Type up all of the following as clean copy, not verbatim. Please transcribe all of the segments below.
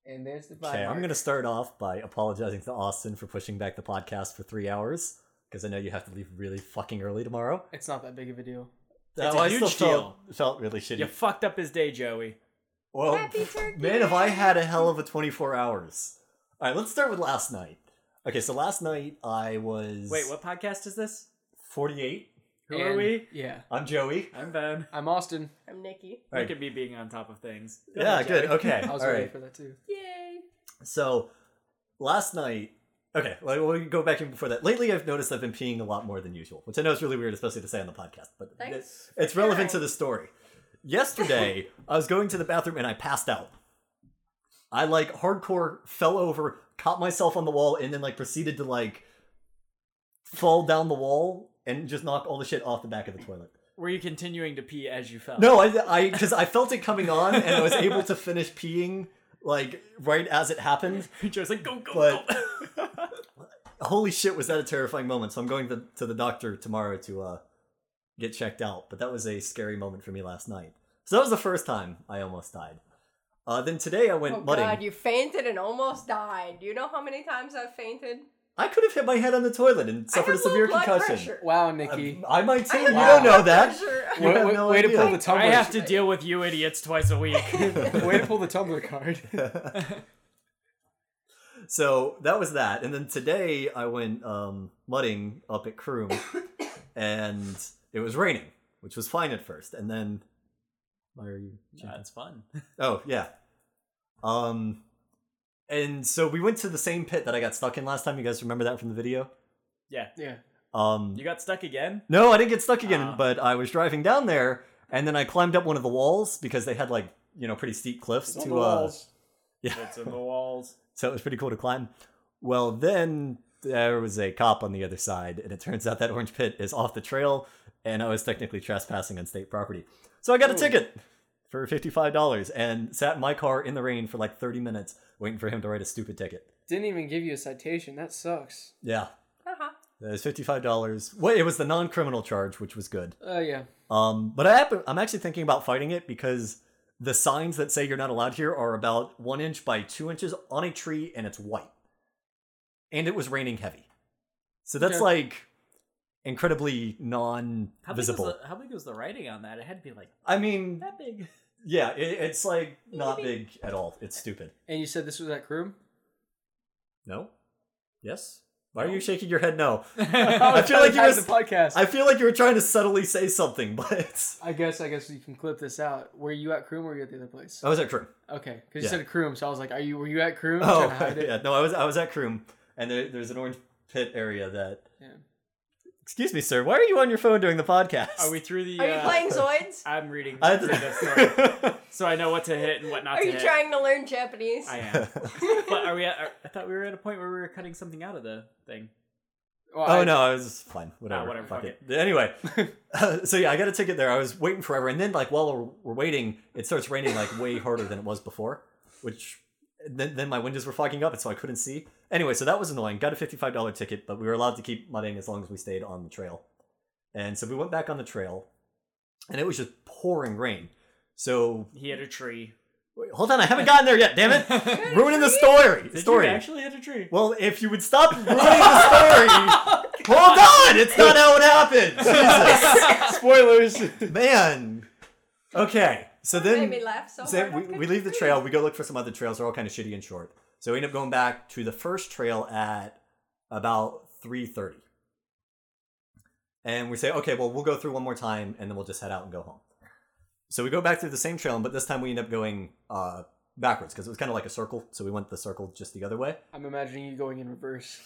And there's the 5 Okay, I'm mark. going to start off by apologizing to Austin for pushing back the podcast for 3 hours, because I know you have to leave really fucking early tomorrow. It's not that big of a deal. It's a I huge still deal. felt really shitty. You fucked up his day, Joey. Well, Happy turkey man, have I day. had a hell of a 24 hours. All right, let's start with last night. Okay, so last night I was... Wait, what podcast is this? 48. Who are we? Yeah. I'm Joey. I'm Ben. I'm Austin. I'm Nikki. All right. Look at me being on top of things. Yeah, good. Okay. I was All ready right. for that too. Yay. So, last night... Okay, well, we'll go back in before that. Lately, I've noticed I've been peeing a lot more than usual, which I know is really weird, especially to say on the podcast, but Thanks it's for relevant to sharing. the story. Yesterday, I was going to the bathroom and I passed out. I, hardcore fell over, caught myself on the wall, and then, proceeded to, fall down the wall and just knock all the shit off the back of the toilet. Were you continuing to pee as you fell? No, because I felt it coming on, and I was able to finish peeing, right as it happened. Joe's like, go, But- go. Holy shit, was that a terrifying moment. So I'm going to the doctor tomorrow to get checked out. But that was a scary moment for me last night. So that was the first time I almost died. Then today I went Oh mudding. god, you fainted and almost died. Do you know how many times I've fainted? I could have hit my head on the toilet and suffered I a have low severe blood concussion. pressure. Wow, Nikki. I might too. I You have don't low know blood that. pressure. You have no way to idea. pull the tumbler. I have to deal with you idiots twice a week. Way to pull the tumbler card. So that was that. And then today I went mudding up at Croom and it was raining, which was fine at first. And then why are you That's fun. Oh, yeah. And so we went to the same pit that I got stuck in last time. You guys remember that from the video? Yeah. Yeah. You got stuck again? No, I didn't get stuck again, Ah. but I was driving down there and then I climbed up one of the walls because they had pretty steep cliffs It's on to the walls. yeah. It's in the walls. So it was pretty cool to climb. Well, then there was a cop on the other side, and it turns out that orange pit is off the trail, and I was technically trespassing on state property. So I got a ticket for $55 and sat in my car in the rain for 30 minutes waiting for him to write a stupid ticket. Didn't even give you a citation. That sucks. Yeah. Uh-huh. It was $55. Well, it was the non-criminal charge, which was good. Oh, yeah. But I'm actually thinking about fighting it because the signs that say you're not allowed here are about 1 inch by 2 inches on a tree, and it's white. And it was raining heavy. So that's Okay. incredibly non-visible. How big was the writing on that? It had to be I mean, that big. yeah, it's not big at all. It's stupid. And you said this was at Croom? No? Yes? Why are you shaking your head no? I feel like you was was- the podcast. I feel like you were trying to subtly say something, but I guess you can clip this out. Were you at Croom or were you at the other place? I was at Croom. Okay, because Yeah. you said Croom, so I was like, were you at Croom? Oh, Trying to hide it? yeah. No, I was at Croom, and there's an orange pit area that... Yeah. Excuse me, sir. Why are you on your phone during the podcast? Are we through the... Are you playing Zoids? I'm reading I- through this story, so I know what to hit and what not Are to you hit. trying to learn Japanese? I am. But are we at... I thought we were at a point where we were cutting something out of the thing. Well, Oh no, I was fine. Whatever. whatever, Fuck fuck it. Anyway, so yeah, I got a ticket there. I was waiting forever, and then while we're waiting, it starts raining way harder than it was before, which then my windows were fogging up, and so I couldn't see. Anyway, so that was annoying. Got a $55 ticket, but we were allowed to keep mudding as long as we stayed on the trail. And so we went back on the trail, and it was just pouring rain. So He hit a tree. wait, hold on, I haven't gotten there yet. Damn it! Ruining the story. Did story. you actually hit a tree? Well, if you would stop ruining the story. Hold on! It's not how it happened! spoilers. Man! Okay, so That made then me laugh so so hard. we leave the trail, we go look for some other trails, they're all kind of shitty and short. So we end up going back to the first trail at about 3:30. And we say, okay, well, we'll go through one more time, and then we'll just head out and go home. So we go back through the same trail, but this time we end up going backwards, because it was kind of like a circle, so we went the circle just the other way. I'm imagining you going in reverse.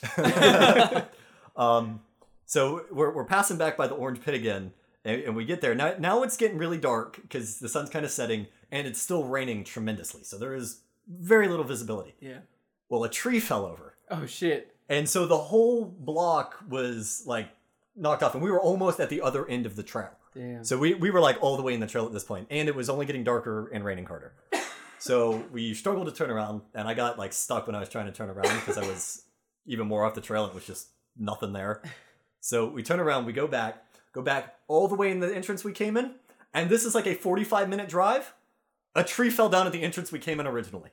So we're passing back by the orange pit again, and we get there. Now it's getting really dark because the sun's kind of setting, and it's still raining tremendously. So there is very little visibility. Yeah. Well, a tree fell over, Oh shit. and so the whole block was knocked off, and we were almost at the other end of the trail. Damn. So we were all the way in the trail at this point, and it was only getting darker and raining harder. So we struggled to turn around, and I got stuck when I was trying to turn around because I was even more off the trail, and it was just nothing there. So we turn around, we go back all the way in the entrance we came in, and this is a 45-minute drive. A tree fell down at the entrance we came in originally.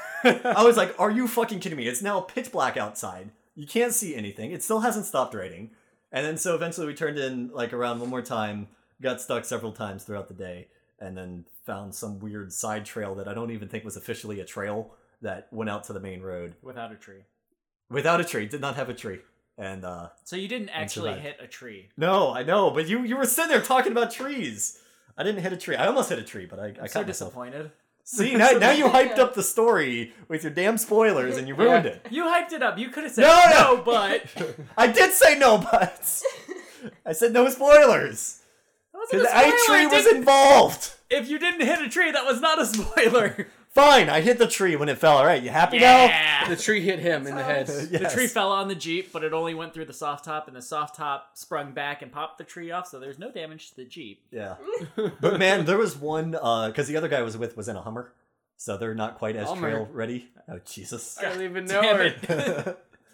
I was like, are you fucking kidding me? It's now pitch black outside. You can't see anything. It still hasn't stopped raining. And then so eventually we turned in like around one more time, got stuck several times throughout the day, and then found some weird side trail that I don't even think was officially a trail that went out to the main road. Without a tree. Without a tree. Did not have a tree. And So you didn't actually survived. hit a tree. No, I know, but you were sitting there talking about trees. I didn't hit a tree. I almost hit a tree, but I I'm caught so myself. disappointed. See, now you hyped up the story with your damn spoilers and you ruined it. You hyped it up. You could have said No, but I did say no, but I said no spoilers. Because a tree was involved. If you didn't hit a tree, that was not a spoiler. Fine, I hit the tree when it fell. All right, you happy now? Yeah. The tree hit him in the head. The tree fell on the Jeep, but it only went through the soft top, and the soft top sprung back and popped the tree off, so there's no damage to the Jeep. Yeah. But man, there was one, because the other guy I was with was in a Hummer, so they're not quite as Hummer. trail ready. Oh, Jesus. I don't even know Damn her.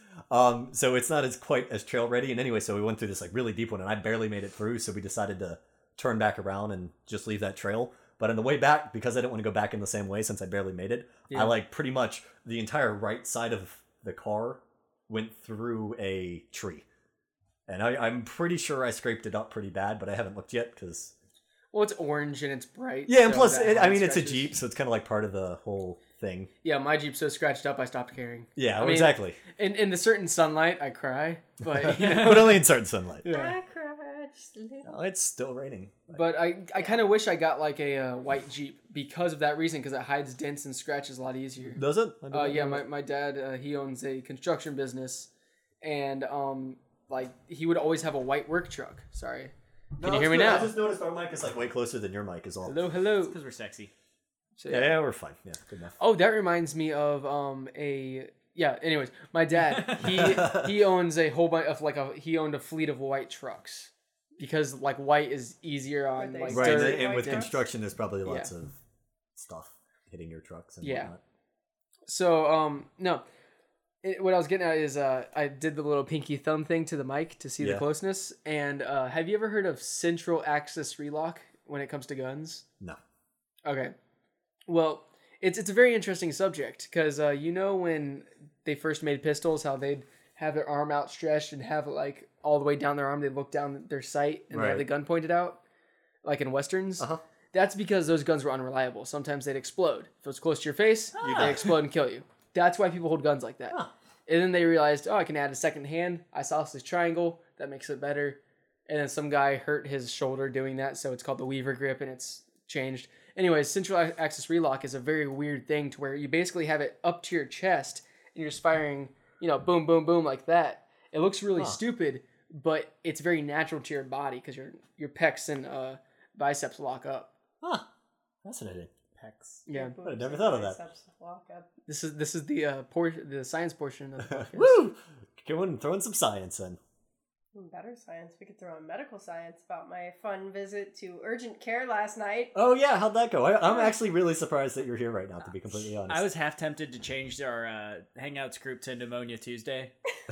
it. So it's not as quite as trail ready. And anyway, so we went through this like really deep one, and I barely made it through, so we decided to turn back around and just leave that trail. But on the way back, because I didn't want to go back in the same way since I barely made it, Yeah. I like pretty much the entire right side of the car went through a tree. And I'm pretty sure I scraped it up pretty bad, but I haven't looked yet because... Well, it's orange and it's bright. Yeah, and so plus, that I mean, has it's a scratches. Jeep, so it's kind of like part of the whole thing. Yeah, my Jeep's so scratched up I stopped caring. Yeah, I mean, exactly. In the certain sunlight, I cry, but you know, But only in certain sunlight. yeah. I cried just a little. Oh, it's still raining. But I kind of wish I got like a white Jeep because of that reason, because it hides dents and scratches a lot easier. Does it? I don't Yeah, know. my dad he owns a construction business, and like he would always have a white work truck. Sorry, can you hear me now? I just noticed our mic is like way closer than your mic is all. Hello. Because we're sexy. So, Yeah, we're fine. Yeah, good enough. Oh, that reminds me of anyways, my dad he owns a whole bunch of he owned a fleet of white trucks because like white is easier on they like Right, dirt. and white with trucks? construction, there's probably lots of stuff hitting your trucks and Yeah. whatnot. So no, what I was getting at is I did the little pinky thumb thing to the mic to see the Yeah. closeness. And have you ever heard of central axis relock when it comes to guns? No. Okay. Well, it's a very interesting subject because you know when they first made pistols, how they'd have their arm outstretched and have it like all the way down their arm. They'd look down their sight and they have Right. the gun pointed out, like in westerns. Uh-huh. That's because those guns were unreliable. Sometimes they'd explode. If it was close to your face, they explode and kill you. That's why people hold guns like that. Huh. And then they realized, oh, I can add a second hand. Isosceles triangle. That makes it better. And then some guy hurt his shoulder doing that, so it's called the Weaver grip, and it's changed. Anyways, central axis relock is a very weird thing to where you basically have it up to your chest, and you're just firing, boom, boom, boom like that. It looks really stupid, but it's very natural to your body because your pecs and biceps lock up. Huh. Fascinating. Pecs. Yeah, I never thought of that. Biceps walk up. this is the the science portion of the podcast. Woo! Go in and throw in some science in. Better science. We could throw in medical science about my fun visit to urgent care last night. Oh yeah, how'd that go? I'm actually really surprised that you're here right now, to be completely honest. I was half tempted to change our Hangouts group to Pneumonia Tuesday,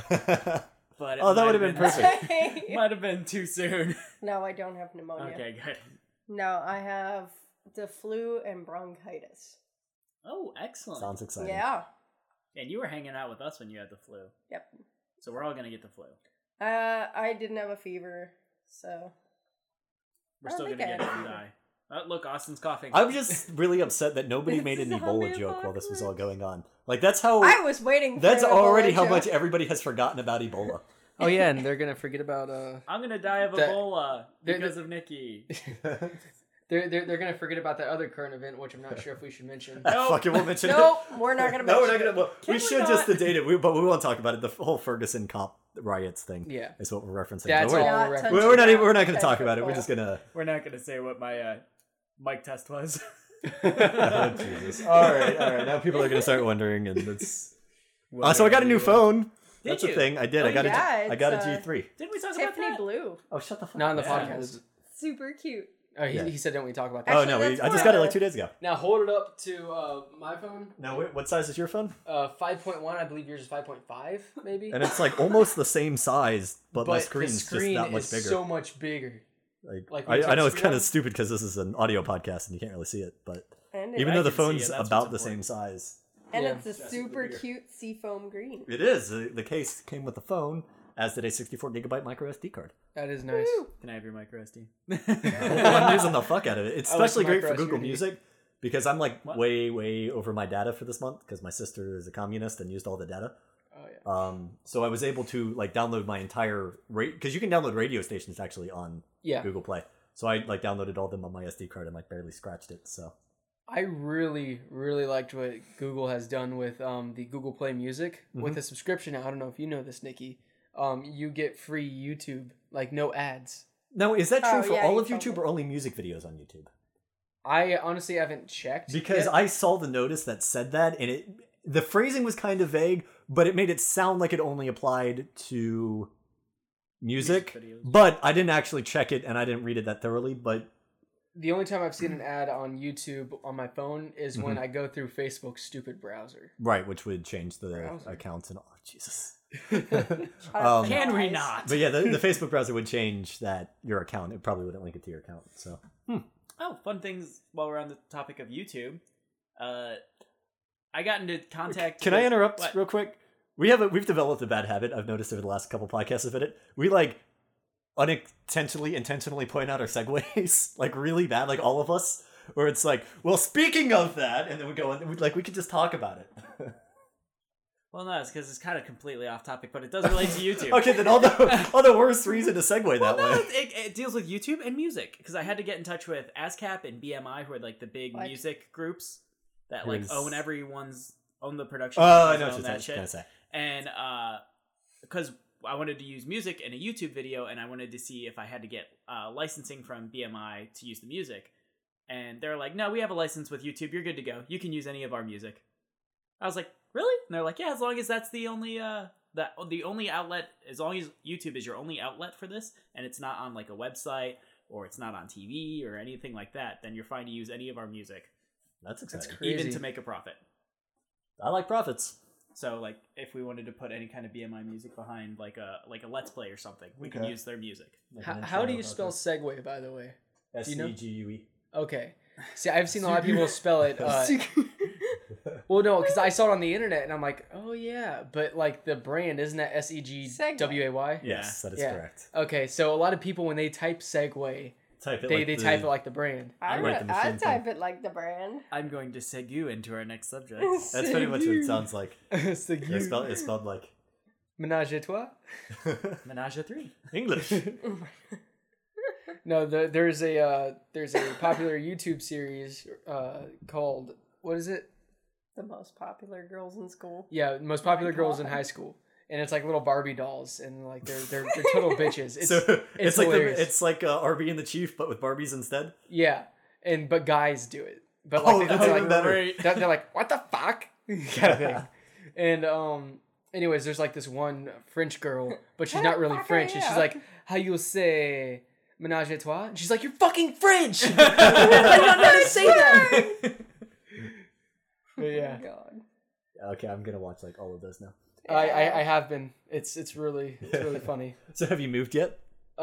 but Oh, that would have been perfect. Might have been too soon. No, I don't have pneumonia. Okay, good. No, I have the flu and bronchitis. Oh, excellent. Sounds exciting. Yeah. And you were hanging out with us when you had the flu, Yep. so we're all gonna get the flu. I didn't have a fever, so. We're I still don't gonna think get I it had if you die. Look, Austin's coughing. I'm just really upset that nobody made an It's a Ebola zombie joke while this was all apocalypse. going on. Like that's how. I was waiting for That's an already Ebola how joke. much everybody has forgotten about Ebola. Oh yeah, and they're gonna forget about I'm gonna die of That- Ebola they're- because of Nikki. they're gonna forget about that other current event, which I'm not sure if we should mention. Nope. Fuck it, we'll mention it. Nope, we're not gonna. No, we're not mention gonna. Well, we we should not? just sedate it, but we won't talk about it. The whole Ferguson cop riots thing. Yeah. is what we're referencing. That's But all we're, we're touching referencing. we're not. Even, on we're not going to talk Ted about it. We're football. just gonna. We're not gonna say what my mic test was. Oh, Jesus. All right. Now people are going to start wondering, and it's. So I got a new phone. That's Did a you? thing. I did. Oh, I got yeah, a it's, G3. Didn't we talk about Tiffany that? blue, Oh, shut the fuck Not on up. the Yeah. podcast. super cute. Oh, Yeah. he said don't we talk about Oh that? no, Actually, I just that's got it more- like 2 days ago. Now hold it up to my phone. Now, what size is your phone? 5.1. I believe yours is 5.5, maybe. And it's like almost the same size, but my the screen's screen just that much is bigger. so much bigger. Like, like when you I take know the it's screen kind of off. stupid because this is an audio podcast and you can't really see it, but And And Even I though the can see it, phone's that's about the what's same important. size. And Yeah. it's a super cute seafoam green. It is. The case came with the phone, as did a 64 gigabyte micro SD card. That is nice. Woo. Can I have your micro SD? I'm using the fuck out of it. It's I like especially great for micro Google SD. Music because I'm like What? way over my data for this month because my sister is a communist and used all the data. Oh yeah. So I was able to like download my entire because you can download radio stations actually on Yeah. Google Play. So I like downloaded all of them on my SD card and like barely scratched it. So I really liked what Google has done with the Google Play Music with a subscription. I don't know if you know this, Nikki. You get free YouTube, like no ads. now is that true Oh, for yeah, all you of told YouTube me. or only music videos on YouTube? I honestly haven't checked Because yet. I saw the notice that said that, and the phrasing was kind of vague, but it made it sound like it only applied to music. Music videos. But I didn't actually check it, and I didn't read it that thoroughly. But The only time I've seen an ad on YouTube on my phone is when I go through Facebook's stupid browser. right, which would change the Browser. accounts and all. Jesus. Can we not? But yeah, the Facebook browser would change that your account. It probably wouldn't link it to your account. So Oh, fun things while we're on the topic of YouTube. I got into contact. can I with- interrupt what? real quick? We've developed a bad habit. I've noticed over the last couple podcasts of it. We like intentionally point out our segues like really bad, like all of us. Where it's like, well, speaking of that, and then we go and we could just talk about it. Well, no, it's because it's kind of completely off topic, but it does relate to YouTube. Okay, then all the worst reason to segue that Well, no, way. it deals with YouTube and music because I had to get in touch with ASCAP and BMI, who are like the big What? music groups that like Who's- own the production. Oh, I companies, know own what you're that shit. trying to say. And because I wanted to use music in a YouTube video, and I wanted to see if I had to get licensing from BMI to use the music. And they're like, "No, we have a license with YouTube. You're good to go. You can use any of our music." I was like, "Really?" And they're like, "Yeah, as long as that's the only the only outlet, as long as YouTube is your only outlet for this, and it's not on like a website or it's not on TV or anything like that, then you're fine to use any of our music, That's exciting. crazy. even to make a profit." I like profits. So like if we wanted to put any kind of BMI music behind like a Let's Play or something, we can Okay. use their music. How do you spell segue, by the way? you know? SEGUE? Okay. See, I've seen a lot of people spell it. Well, no, because I saw it on the internet and I'm like, oh yeah, but like the brand isn't that SEGWAY? Yes, that is Yeah. correct. Okay, so a lot of people when they type Segway, Type it. they type it like the brand. I like the machine I'd type it like the brand. I'm going to segue into our next subject. That's pretty much what it sounds like. Segway. It's spelled like Menage a trois? Menage a three. English. No, there's a popular YouTube series called, what is it? The most popular girls in school. Yeah, most popular My girls in God. high school, and it's like little Barbie dolls, and like they're total bitches. It's So it's like hilarious. it's like RB and the Chief, but with Barbies instead. Yeah, but guys do it. But like Oh, they- that's they're even like, better. they're like, what the fuck, kind of thing. And anyways, there's like this one French girl, but she's not really French, and she's like, how you say menage a trois? And she's like, you're fucking French. I don't know how to say that. But yeah, Oh God. Okay, I'm gonna watch like all of those now. I have been. It's really funny. So have you moved yet?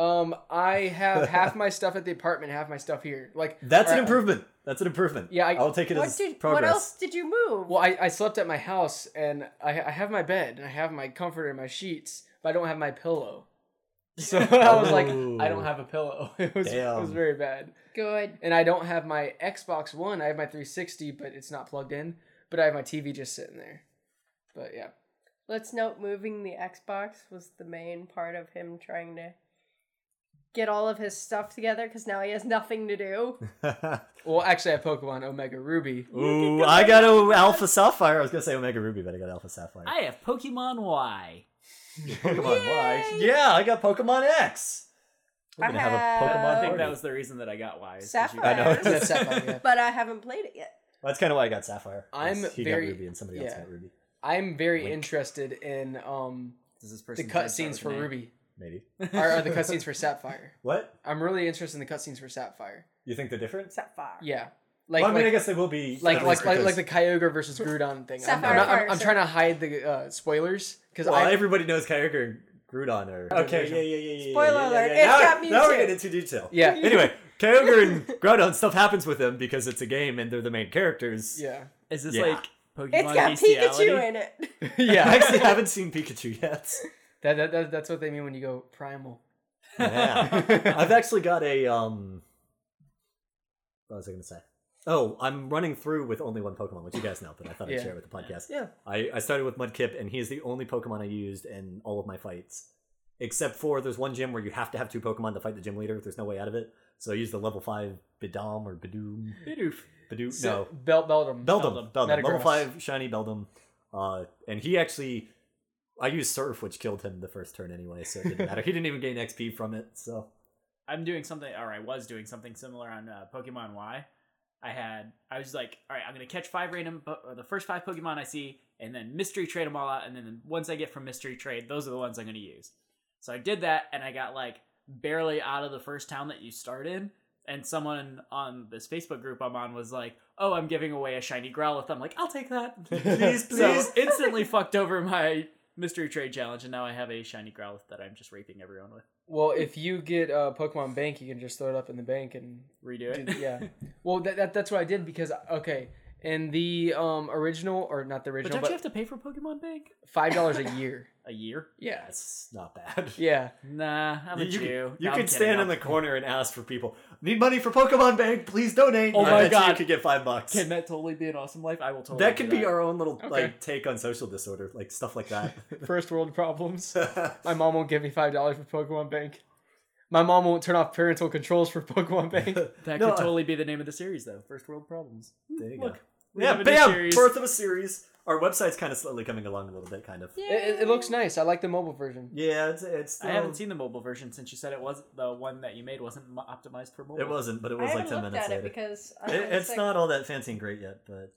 I have half my stuff at the apartment, half my stuff here. Like That's an alright, improvement. That's an improvement. Yeah, I'll take it What as what progress. else did you move? Well, I slept at my house, and I have my bed, and I have my comforter and my sheets, but I don't have my pillow. So I was like, I don't have a pillow. It was Damn. very bad. Good. And I don't have my Xbox One. I have my 360, but it's not plugged in. But I have my TV just sitting there. But yeah. Let's note moving the Xbox was the main part of him trying to get all of his stuff together because now he has nothing to do. Well, actually, I have Pokemon Omega Ruby. Ooh, I got a Alpha Sapphire. I was gonna say Omega Ruby, but I got Alpha Sapphire. I have Pokemon Y. Pokemon Y. Yay! Yeah, I got Pokemon X. We're gonna have a Pokemon I think party. that was the reason that I got Y. is 'cause you- Sapphire. I know. That's Sapphire, yeah. But I haven't played it yet. That's kind of why I got Sapphire. I'm he very- got Ruby and somebody else yeah. got Ruby. I'm very Wink. interested in Does this the person try to start cutscenes with for an A? Ruby. Maybe. Or the cutscenes for Sapphire. What? I'm really interested in the cutscenes for Sapphire. You think they're different? Sapphire. Yeah. Like, Well, I mean, I like, guess they will be. like, at like, least like, because- like the Kyogre versus Groudon thing. Sapphire I'm first. trying to hide the spoilers because Well, I everybody knows Kyogre and Groudon are. Okay, yeah. Spoiler alert, it's got Now we're Mewtwo. getting into detail. yeah. Anyway, Kyogre and Groudon, stuff happens with them because it's a game and they're the main characters. Yeah. Is this Yeah. like Pokemon It's got bestiality? Pikachu in it. I Yeah. actually haven't seen Pikachu yet. That's what they mean when you go primal. Yeah. I've actually got a what was I going to say? Oh, I'm running through with only one Pokemon, which you guys know, but I thought I'd Yeah. share with the podcast. Yeah. I started with Mudkip, and he is the only Pokemon I used in all of my fights. Except for there's one gym where you have to have 2 Pokemon to fight the gym leader. There's no way out of it. So I used the level 5 Bidom or Bidoom. Bidoof. Bidoof? So, No. Beldum. Beldum. Metagross. Level 5 shiny Beldum. And he actually... I used Surf, which killed him the first turn anyway, so it didn't matter. He didn't even gain XP from it, so... I'm doing something, or I was doing something similar on Pokemon Y. I was like, all right, I'm going to catch 5 random, or the first 5 Pokemon I see, and then mystery trade them all out, and then the ones I get from mystery trade, those are the ones I'm going to use. So I did that, and I got like barely out of the first town that you start in, and someone on this Facebook group I'm on was like, oh, I'm giving away a shiny Growlithe. I'm like, I'll take that. Please, So please. instantly fucked over my mystery trade challenge, and now I have a shiny Growlithe that I'm just raping everyone with. Well, if you get Pokemon Bank, you can just throw it up in the bank and Redo it. yeah. Well, that's what I did because in the original or not the But original, don't but you have to pay for Pokemon Bank? $5 a year. A year? Yeah. That's not bad. Yeah. Nah, I'm a Jew. You No, I'm could kidding. stand in the corner and ask for people, need money for Pokemon Bank, please donate. Oh I my bet God. you could get $5. Can that totally be an awesome life? I will totally That do could be our own little Okay. like take on social disorder, like stuff like that. First world problems. My mom won't give me $5 for Pokemon Bank. My mom won't turn off parental controls for Pokemon Bank. That No, could totally be the name of the series, though. First World Problems. There you Look, go. we Yeah, have a new bam! series. Birth of a series. Our website's kind of slowly coming along a little bit, kind of. It looks nice. I like the mobile version. Yeah, it's still, I haven't seen the mobile version since you said it was the one that you made wasn't optimized for mobile. It wasn't, but it I was like haven't 10 looked minutes at it later. because It's not all that fancy and great yet, but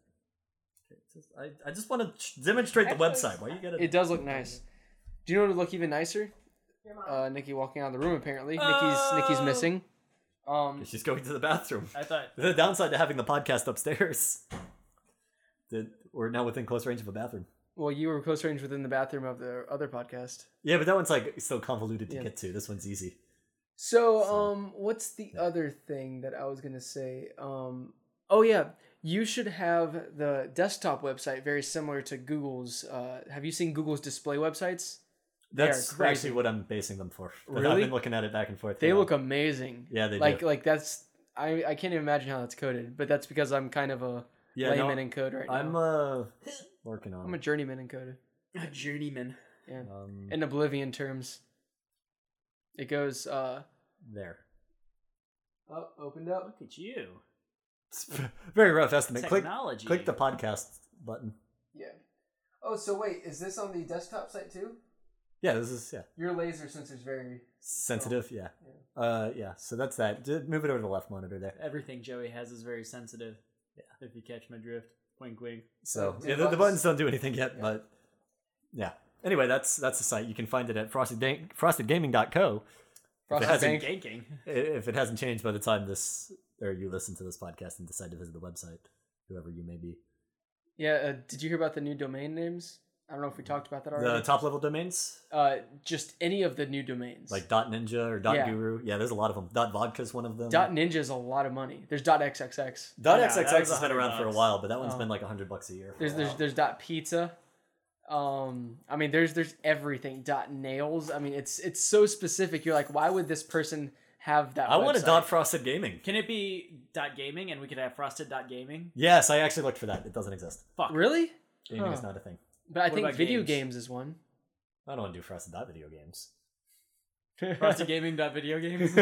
I just want to demonstrate the Actually, website. Why you gotta? It does look nice. Do you know what would look even nicer? Nikki walking out of the room. Apparently, Nikki's missing. She's going to the bathroom. I thought The downside to having the podcast upstairs, that we're now within close range of a bathroom. Well, you were close range within the bathroom of the other podcast. Yeah, but that one's like so convoluted to Yeah. get to. This one's easy. So, what's the other thing that I was gonna say? Oh yeah, you should have the desktop website very similar to Google's. Have you seen Google's display websites? They That's are crazy. actually what I'm basing them for. But I've Really? been looking at it back and forth. They for a look while. amazing. Yeah, they like do. like that's I can't even imagine how that's coded, but that's because I'm kind of a Yeah, no, layman in code right now. I'm working on. I'm a journeyman in code. a journeyman. Yeah, Um, in Oblivion terms, it goes there. oh, opened up. Look at you. It's very rough estimate. Technology. Click the podcast button. Yeah. Oh, so wait, is this on the desktop site too? Yeah, this is Your laser sensor's very sensitive. Yeah. Yeah. So that's that. Move it over to the left monitor there. Everything Joey has is very sensitive. Yeah. If you catch my drift. Wink, wink. So So, yeah, yeah, the buttons don't do anything yet, Yeah. but yeah. Anyway, that's the site. You can find it at frostedgaming.co. Frosted hasn't- Bank. Ganking. If it hasn't changed by the time this or you listen to this podcast and decide to visit the website, whoever you may be. Yeah, did you hear about the new domain names? I don't know if we talked about that The already. top level domains Just any of the new domains. like .ninja or Yeah. .guru. Yeah, there's a lot of them. .vodka is one of them. .ninja is a lot of money. There's .xxx. Yeah, .xxx that was has been around for a $100. while, but that one's Oh. been like $100 a year. For a while. There's .pizza. I mean, there's everything. .nails. I mean, it's so specific. You're like, why would this person have that? I want a website? .frosted gaming. Can it be .gaming and we could have frosted.gaming? Yes, I actually looked for that. It doesn't exist. Fuck. Really? Gaming is Huh. not a thing. But I What think about video games? games is one. I don't want to do frosted video games. Frostedgaming.video games?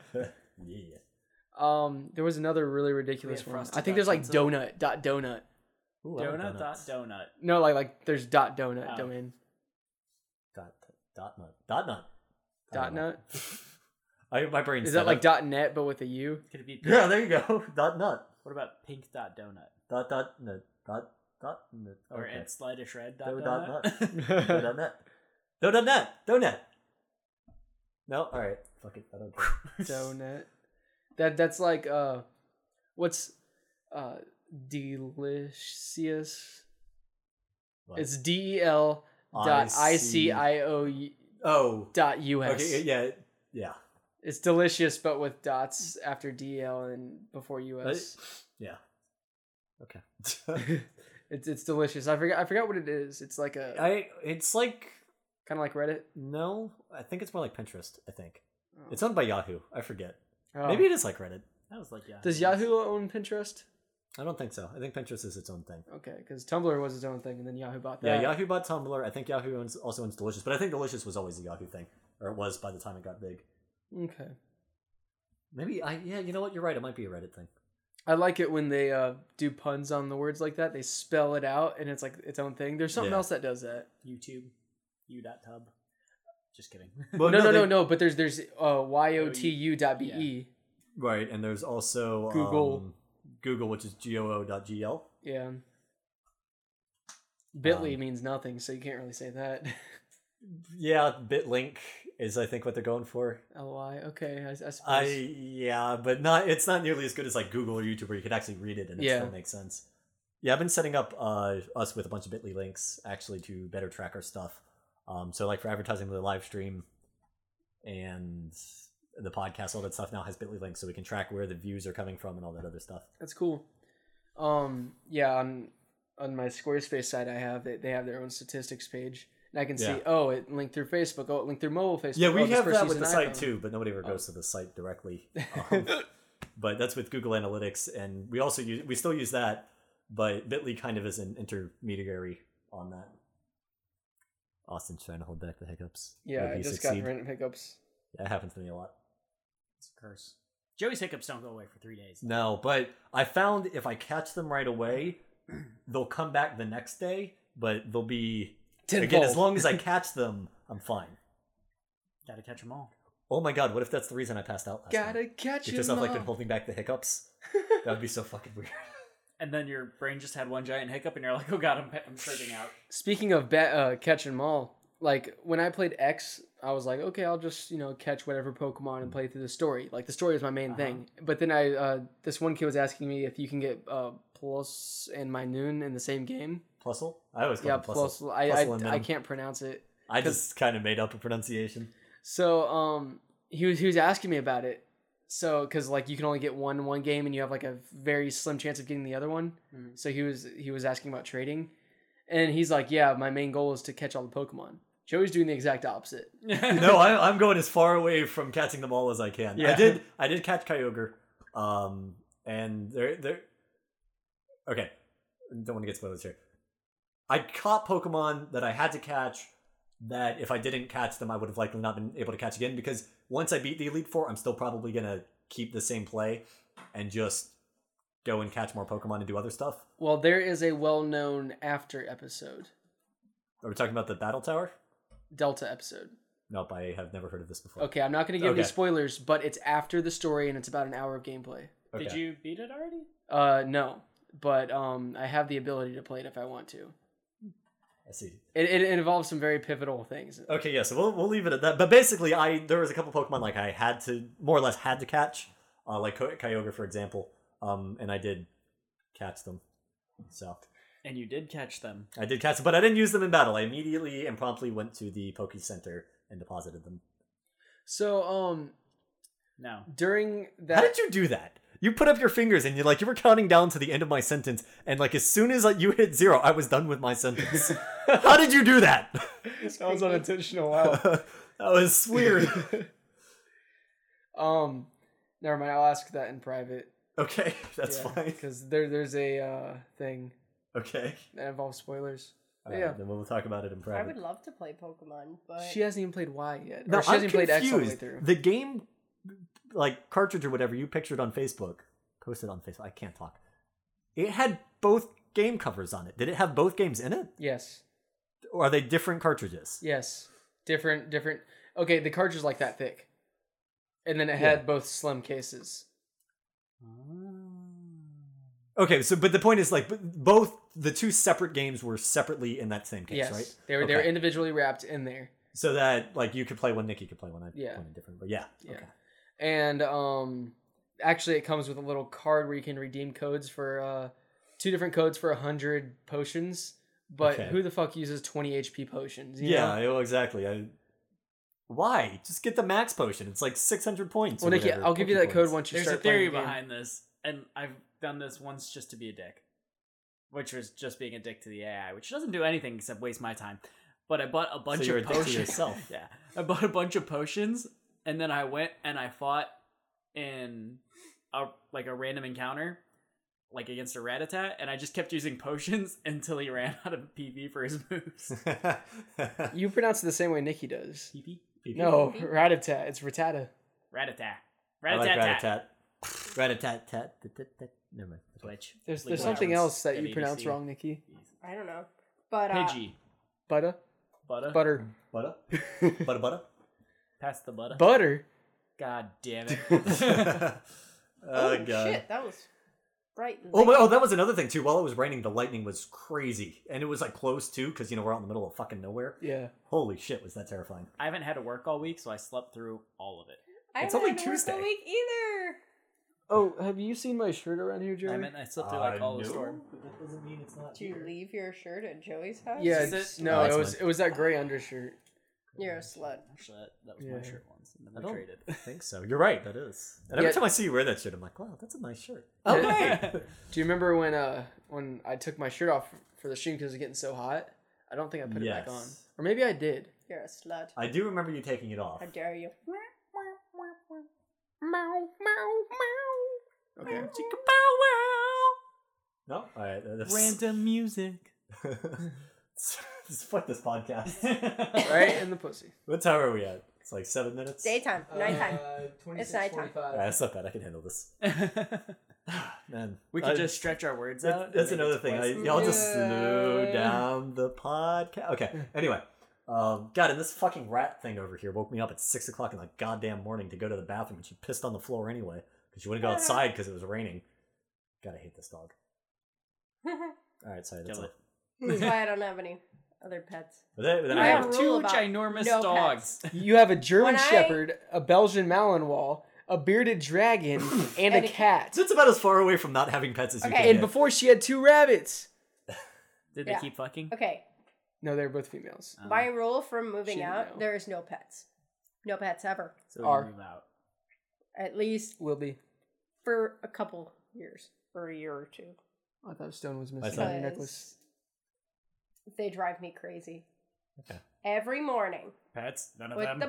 Yeah. There was another really ridiculous have one. Frosted I think there's like Pencil. donut. Ooh, I like Donut donuts. dot donut. No, like there's donut Oh. domain. Dot nut. Dot nut. I Dot don't know. nut. My brain's Is that set like up. .net but with a U? Could it be pink? Yeah, there you go. Dot nut. What about pink.donut? Dot nut. Dot nut. Or Okay. at slide a shred Do dot dot donut? Do dot net. Do dot net. Donut. No, all right. Fuck it. I don't care. Donut. That's like what's delicious? What? It's DEL.ICIO Oh. dot US. Okay. Yeah. Yeah. It's delicious, but with dots after DL and before US. Yeah. Okay. It's delicious. I forgot what it is. It's like It's like kind of like Reddit. no. I think it's more like Pinterest. I think Oh. it's owned by Yahoo. I forget. Oh. Maybe it is like Reddit. That was like Yahoo. Does Yahoo own Pinterest? I don't think so. I think Pinterest is its own thing. Okay, because Tumblr was its own thing, and then Yahoo bought that. Yeah, Yahoo bought Tumblr. I think Yahoo also owns Delicious, but I think Delicious was always a Yahoo thing, or it was by the time it got big. Okay. Maybe you know what? You're right. It might be a Reddit thing. I like it when they do puns on the words like that. They spell it out, and it's like its own thing. There's something Yeah. else that does that. YouTube, u.tub. Just kidding. Well, No. But there's yotu.be. Right, and there's also Google. Google, which is goo.gl. Yeah. Bitly means nothing, so you can't really say that. Yeah, BitLink is I think what they're going for. LY. Okay, I suppose. Yeah, but not. It's not nearly as good as like Google or YouTube where you could actually read it and it still makes sense. Yeah, I've been setting up us with a bunch of Bitly links actually to better track our stuff. So like for advertising the live stream and the podcast, all that stuff now has Bitly links, so we can track where the views are coming from and all that other stuff. That's cool. Yeah, on my Squarespace site, they have their own statistics page, and I can see it linked through Facebook, it linked through mobile Facebook. Yeah, we this have person that with using the site iPhone. too, but nobody ever goes to the site directly. But that's with Google Analytics, and we still use that, but Bitly kind of is an intermediary on that. Austin's trying to hold back the hiccups. Yeah, Maybe I you just succeed. got random hiccups. That happens to me a lot. It's a curse. Joey's hiccups don't go away for 3 days. No, but I found if I catch them right away, they'll come back the next day, but they'll be Tenfold. again as long as I catch them, I'm fine. Gotta catch them all. Oh my god, what if that's the reason I passed out last night? Gotta catch Because him I've like all. been holding back the hiccups. That would be so fucking weird. And then your brain just had one giant hiccup, and you're like, "Oh god, I'm freaking out." Speaking of catching them all, like when I played X, I was like, okay, I'll just catch whatever Pokemon and play through the story. Like the story is my main thing. But then this one kid was asking me if you can get Plus and Minoon in the same game. Plusle? I always call Yeah, it Plusle. Plus. Plusle and I Minun. can't pronounce it. I just kind of made up a pronunciation. So he was asking me about it. So because like you can only get one game and you have like a very slim chance of getting the other one. Mhm. So he was asking about trading, and he's like, yeah, my main goal is to catch all the Pokemon. Joey's doing the exact opposite. No, I'm going as far away from catching them all as I can. Yeah. I did catch Kyogre, and they're okay. Don't want to get spoilers here. I caught Pokemon that I had to catch. That if I didn't catch them, I would have likely not been able to catch again. Because once I beat the Elite Four, I'm still probably gonna keep the same play and just go and catch more Pokemon and do other stuff. Well, there is a well-known after episode, Are we talking about the Battle Tower? Delta episode. Nope, I have never heard of this before. Okay, I'm not going to give any Okay. spoilers, but it's after the story and it's about an hour of gameplay. Okay. Did you beat it already? No, but I have the ability to play it if I want to. I see. It involves some very pivotal things. Okay, yeah, so we'll leave it at that. But basically, there was a couple Pokemon like I had to more or less had to catch, like Kyogre for example, and I did catch them. So And you did catch them. I did catch them, but I didn't use them in battle. I immediately and promptly went to the Poke Center and deposited them. So No. during that, How did you do that? You put up your fingers and you were counting down to the end of my sentence, and like as soon as you hit 0, I was done with my sentence. How did you do that? that was unintentional. Wow. That was weird. Never mind. I'll ask that in private. Okay, that's fine. Because there's a thing Okay. that involves spoilers. Alright, Yeah. then we'll talk about it in I private. would love to play Pokemon, but She hasn't even played Y yet. No, Or she I'm hasn't played X all the way confused. through. The game, like cartridge or whatever you pictured on Facebook, posted on Facebook. I can't talk. It had both game covers on it. Did it have both games in it, Yes. or are they different cartridges? Yes. Different. Okay, the cartridge is like that thick, and then it had both slim cases. Okay, so but the point is both the two separate games were separately in that same case, Yes, right? they were Okay. individually wrapped in there. So that you could play one, Nikki could play one. I Yeah. played different, but yeah. Yeah. Okay. And actually, it comes with a little card where you can redeem codes for 2 different codes for 100 potions. But Okay. who the fuck uses 20 HP potions? You Yeah, know? exactly. Why? Just get the max potion. It's like 600 points. Well, or Nikki, whatever, I'll give you Poke that code points. once you There's a start playing theory the game. behind this, and I've done this once just to be a dick, which was just being a dick to the AI, which doesn't do anything except waste my time. But I bought a bunch So you're of a dick to potions. yourself. Yeah, I bought a bunch of potions, and then I went and I fought in a random encounter, like against a Rattata, and I just kept using potions until he ran out of PV for his moves. You pronounce it the same way Nikki does. PP? No, Ratatat. It's Rattata. Rattata. I like Rattata. Rat-a-tat. Never mind. Glitch. There's League of something Legends, else that you WBC. pronounce wrong, Nikki. I don't know. But Pidgey. Butter. Butter. Butter. Butter? Butter? Pass the butter. Butter. God damn it. oh God. shit, that was right. Oh, that was another thing too. While it was raining, the lightning was crazy, and it was like close too, because we're out in the middle of fucking nowhere. Yeah. Holy shit, was that terrifying! I haven't had to work all week, so I slept through all of it. I it's haven't only had to work Tuesday. all week either. Oh, have you seen my shirt around here, Joey? I meant I slept through like all the storm. But that doesn't mean it's not. Did you leave your shirt at Joey's house? Yeah. Is It's, it? no, Oh, it that's was mine. it was that gray undershirt. You're a slut. Actually, that was Yeah. my shirt once, and I then we don't traded. think so. You're right. That is. And every Yeah. time I see you wear that shit, I'm like, wow, that's a nice shirt. Yeah. Okay. Do you remember when I took my shirt off for the stream because it was getting so hot? I don't think I put it back on, Yes. or maybe I did. You're a slut. I do remember you taking it off. How dare you? Okay. No, all right. That's... Random music. Fuck this podcast. Right in the pussy. What time are we at? It's like 7 minutes. Daytime, nighttime. It's nighttime. That's not bad. I can handle this. Man, We could just stretch our words out. That's and make another it thing. twice. Y'all just slow down the podcast. Okay. Anyway, God, and this fucking rat thing over here woke me up at 6 o'clock in the goddamn morning to go to the bathroom, and she pissed on the floor anyway because she wouldn't go outside because it was raining. God, I hate this dog. All right, sorry. That's Kill it. it. That's why I don't have any other pets. But then I I have have a two rule about ginormous no dogs. You have a German When I- Shepherd, a Belgian Malinois, a bearded dragon, and a And a cat. That's about as far away from not having pets as you Okay. can And get. before she had 2 rabbits. Did they Yeah. keep fucking? Okay, No, they're both females. my rule from moving She didn't out: know. there is no pets. No pets ever. So Are. we move out. At least Will be. for a couple years, for a year or two. I thought Stone was Why's missing that? on your Because necklace. they drive me crazy. Okay. Every morning Pets? None of with them? the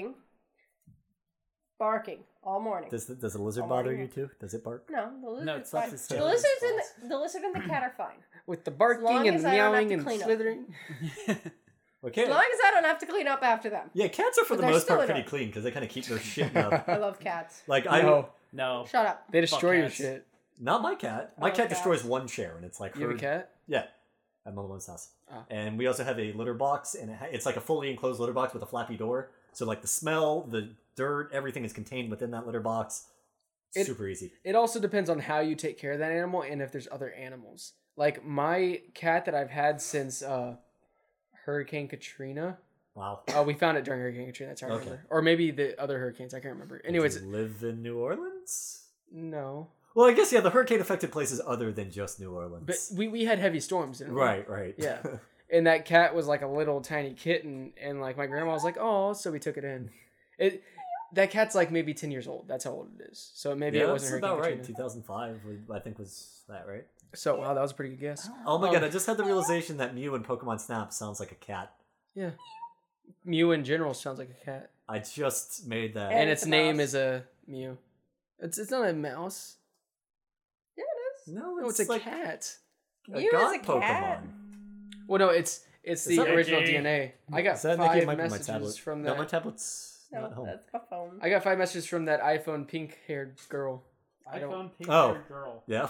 barking all morning. Does the lizard Oh, bother yeah. you too? Does it bark? No, the lizard's No, it's not fine. this The tail. lizard and the cat are fine. With the barking long and as I don't have meowing to and clean up. slithering. Okay. As long as I don't have to clean up after them. Yeah, cats are for But the they're most still part pretty annoying. clean because they kind of keep their shit up. I love cats. Like No, No. Shut up. they destroy your cats. shit. not my cat. My love cat cats. destroys one chair, and it's like You have her. a cat? Yeah, at my mom's house. Ah. And we also have a litter box, and it's like a fully enclosed litter box with a flappy door. So like the smell, the dirt, everything is contained within that litter box. It- Super easy. It also depends on how you take care of that animal and if there's other animals. Like my cat that I've had since Hurricane Katrina. Wow. Oh, we found it during Hurricane Katrina. That's how I Okay. remember. Or maybe the other hurricanes. I can't remember. Anyways, Does it live in New Orleans? no. Well, I guess yeah. The hurricane affected places other than just New Orleans. But we had heavy storms, didn't we? right. Yeah. And that cat was like a little tiny kitten, and like my grandma was like, "Oh," so we took it in. That cat's like maybe 10 years old. That's how old it is. So maybe yeah, it that's wasn't about Hurricane right. Katrina. 2005, I think was that right? So wow, that was a pretty good guess. Oh my Oh. god! I just had the realization that Mew in Pokemon Snap sounds like a cat. Yeah. Mew in general sounds like a cat, I just made that. and it's its a name mouse. is a Mew. It's not a mouse. Yeah, it is. No, No, it's a cat. A Mew god is a cat. Pokemon. Well, no, it's the that original Nikki? DNA. I got Is that Nikki? It 5 might be my messages tablet. from No, that. my tablet's No, not home. that's a phone. I got 5 messages from that iPhone pink-haired girl. I don't. iPhone pink Oh. haired girl. Yeah.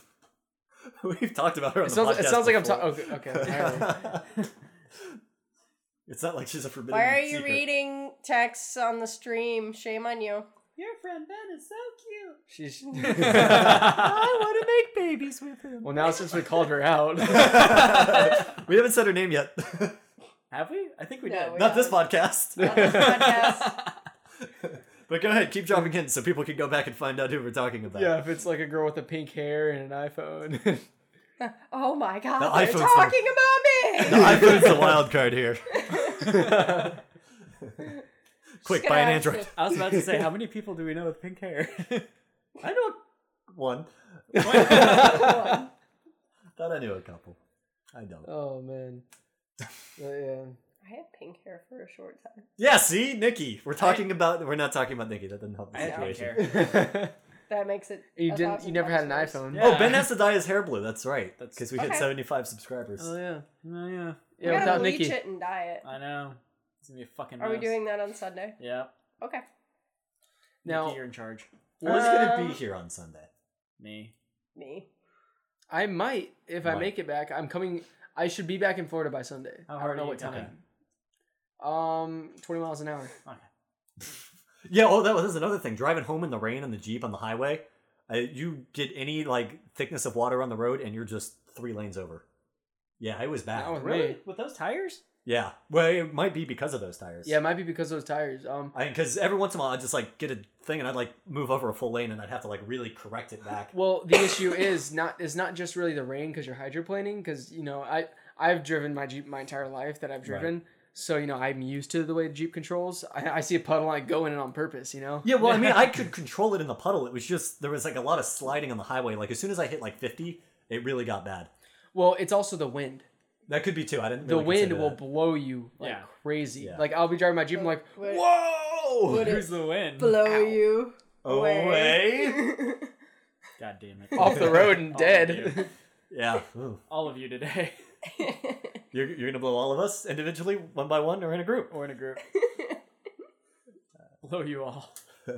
We've talked about her on It the sounds, podcast it sounds like I'm before. talking. Okay. All right. It's not like she's a forbidden Why are you secret. reading texts on the stream? Shame on you. Your friend Ben is so cute. She's. I want to make babies with him. Well, now since we called her out. We haven't said her name yet. Have we? I think we No, did. we Not this haven't. podcast. Not this podcast. But go ahead, keep dropping hints so people can go back and find out who we're talking about. Yeah, if it's like a girl with a pink hair and an iPhone. Oh my god, The they're iPhone's talking about me! The iPhone's the wild card here. Quick, Just buy an gonna Android. have I was about to say, how many people do we know with pink hair? I know one. One. Thought I knew a couple. I don't. Oh man. Yeah. I had pink hair for a short time. Yeah, see, Nikki. We're not talking about Nikki. That doesn't help the I had pink situation. hair. That makes it. You a didn't. thousand You never had an times worse. iPhone. Yeah. Oh, Ben has to dye his hair blue. That's right. That's- Because we hit Okay. 75 subscribers. Oh yeah. Oh, yeah. We Yeah. gotta Without bleach Nikki. it and dye it. I know. It's going to be a fucking Are we mess. doing that on Sunday? Yeah. Okay. Now Nikki, you're in charge. Who's going to Um, be here on Sunday? Me. Me. I might if I Might. make it back. I'm coming. I should be back in Florida by Sunday. How I hard don't know are you what time. coming? 20 miles an hour. Okay. Yeah, oh, that was another thing. Driving home in the rain on the Jeep on the highway, you get any like thickness of water on the road, and you're just 3 lanes over. Yeah, it was bad. That was Really? me. With those tires? Yeah, well, it might be because of those tires. Yeah, it might be because of those tires. because every once in a while I'd just like get a thing and I'd like move over a full lane and I'd have to like really correct it back. Well, the issue is not just really the rain because you're hydroplaning. Because I've driven my Jeep my entire life that I've driven, so I'm used to the way the Jeep controls. I see a puddle, I go in it on purpose. Yeah, well, I mean, I could control it in the puddle. It was just there was like a lot of sliding on the highway. Like as soon as I hit like 50, it really got bad. Well, it's also the wind. That could be too. I didn't. The Really wind consider will that. blow you like Yeah. crazy. Yeah. Like I'll be driving my Jeep, I'm like, Would- whoa! would it Who's the wind? blow Ow. you Away. God damn it. Off the road and All of dead. you. Yeah. Ooh. All of you today. You're gonna blow all of us individually, one by one, or in a group. Or in a group. Blow you all.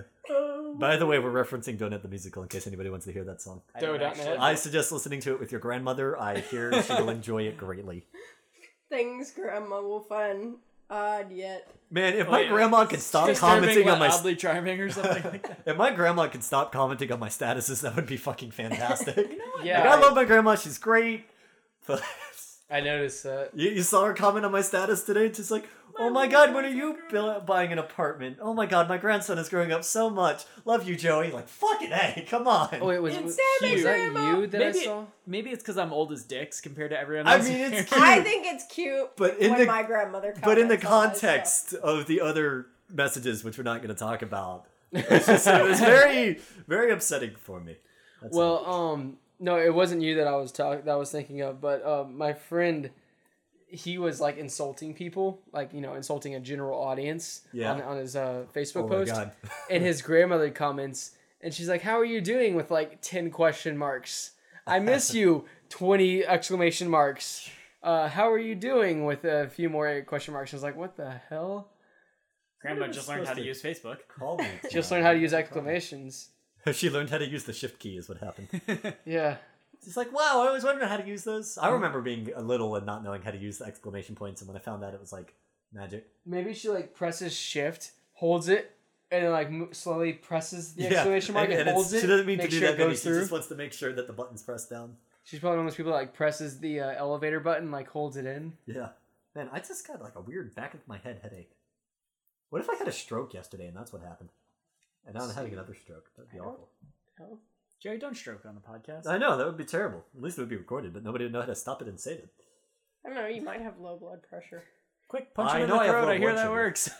By the way, we're referencing Donut the Musical in case anybody wants to hear that song. I don't Donut actually- Man. I suggest listening to it with your grandmother. I hear she will enjoy it greatly. Things Grandma will find odd yet. Man, if Oh, my yeah. grandma could stop Disturbing, commenting what, on my oddly charming or something like that. if my grandma could stop commenting on my statuses, that would be fucking fantastic. Yeah, Like, I love my grandma. She's great. But I noticed that. you saw her comment on my status today. Just like, oh my god, when are you buying an apartment? Oh my god, my grandson is growing up so much. Love you, Joey. Like, fucking A, come on. Oh, it was. It's Was that Grandma. you that Maybe I saw? Maybe it's because I'm old as dicks compared to everyone I else. mean, here. it's cute. I think it's cute But in when the- my grandmother But in the comments on my stuff. context of the other messages, which we're not going to talk about, it was very, very upsetting for me. That's all. Well, no, it wasn't you that I was thinking of, but my friend, he was like insulting people, like insulting a general audience Yeah. on his Facebook Oh my post, god. and his grandmother comments, and she's like, "How are you doing?" with like 10 question marks. I miss you, 20 exclamation marks. How are you doing with a few more question marks? I was like, what the hell? Grandma What just am I learned how to supposed use Facebook. Call me. Just learn how to use exclamations. She learned how to use the shift key is what happened. Yeah. She's like, wow, I was wondering how to use those. I remember being a little and not knowing how to use the exclamation points, and when I found out, it was like magic. Maybe she like presses shift, holds it, and then like slowly presses the exclamation mark and, it's- holds it. She doesn't mean make to do sure that it many. goes She through. just wants to make sure that the button's pressed down. She's probably one of those people that like presses the elevator button, like holds it in. Yeah. Man, I just got like a weird back of my head headache. What if I had a stroke yesterday and that's what happened? And now I'm having another stroke. That'd be I don't- awful. Jerry, don't stroke on the podcast. I know, that would be terrible. At least it would be recorded, but nobody would know how to stop it and save it. I don't know, you might have low blood pressure. Quick, punch I him in know the I have throat. low I hear blood that sugar. works.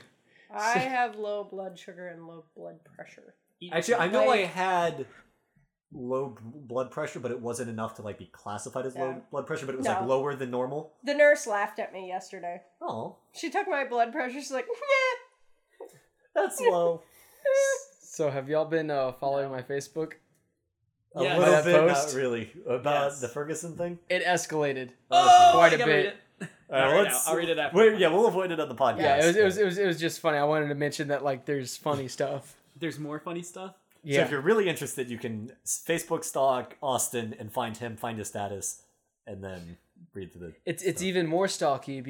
I have low blood sugar and low blood pressure. Actually, I know I Like- had low blood pressure, but it wasn't enough to like be classified as low Yeah. blood pressure, but it was No. like lower than normal. The nurse laughed at me yesterday. Oh, She took my blood pressure. She's like, yeah. that's low. So have y'all been following my Facebook? A Yeah. little That bit, post? not really. About Yes. the Ferguson thing? It escalated. Oh, Quite I a gotta read bit. it. Alright, I'll read it let's- out. I'll read it after. Wait, yeah, we'll avoid it on the podcast. Yeah, it was just funny. I wanted to mention that like there's funny stuff. There's more funny stuff. So Yeah. if you're really interested, you can Facebook stalk Austin and find him, find his status, and then read through the. It's even more stalky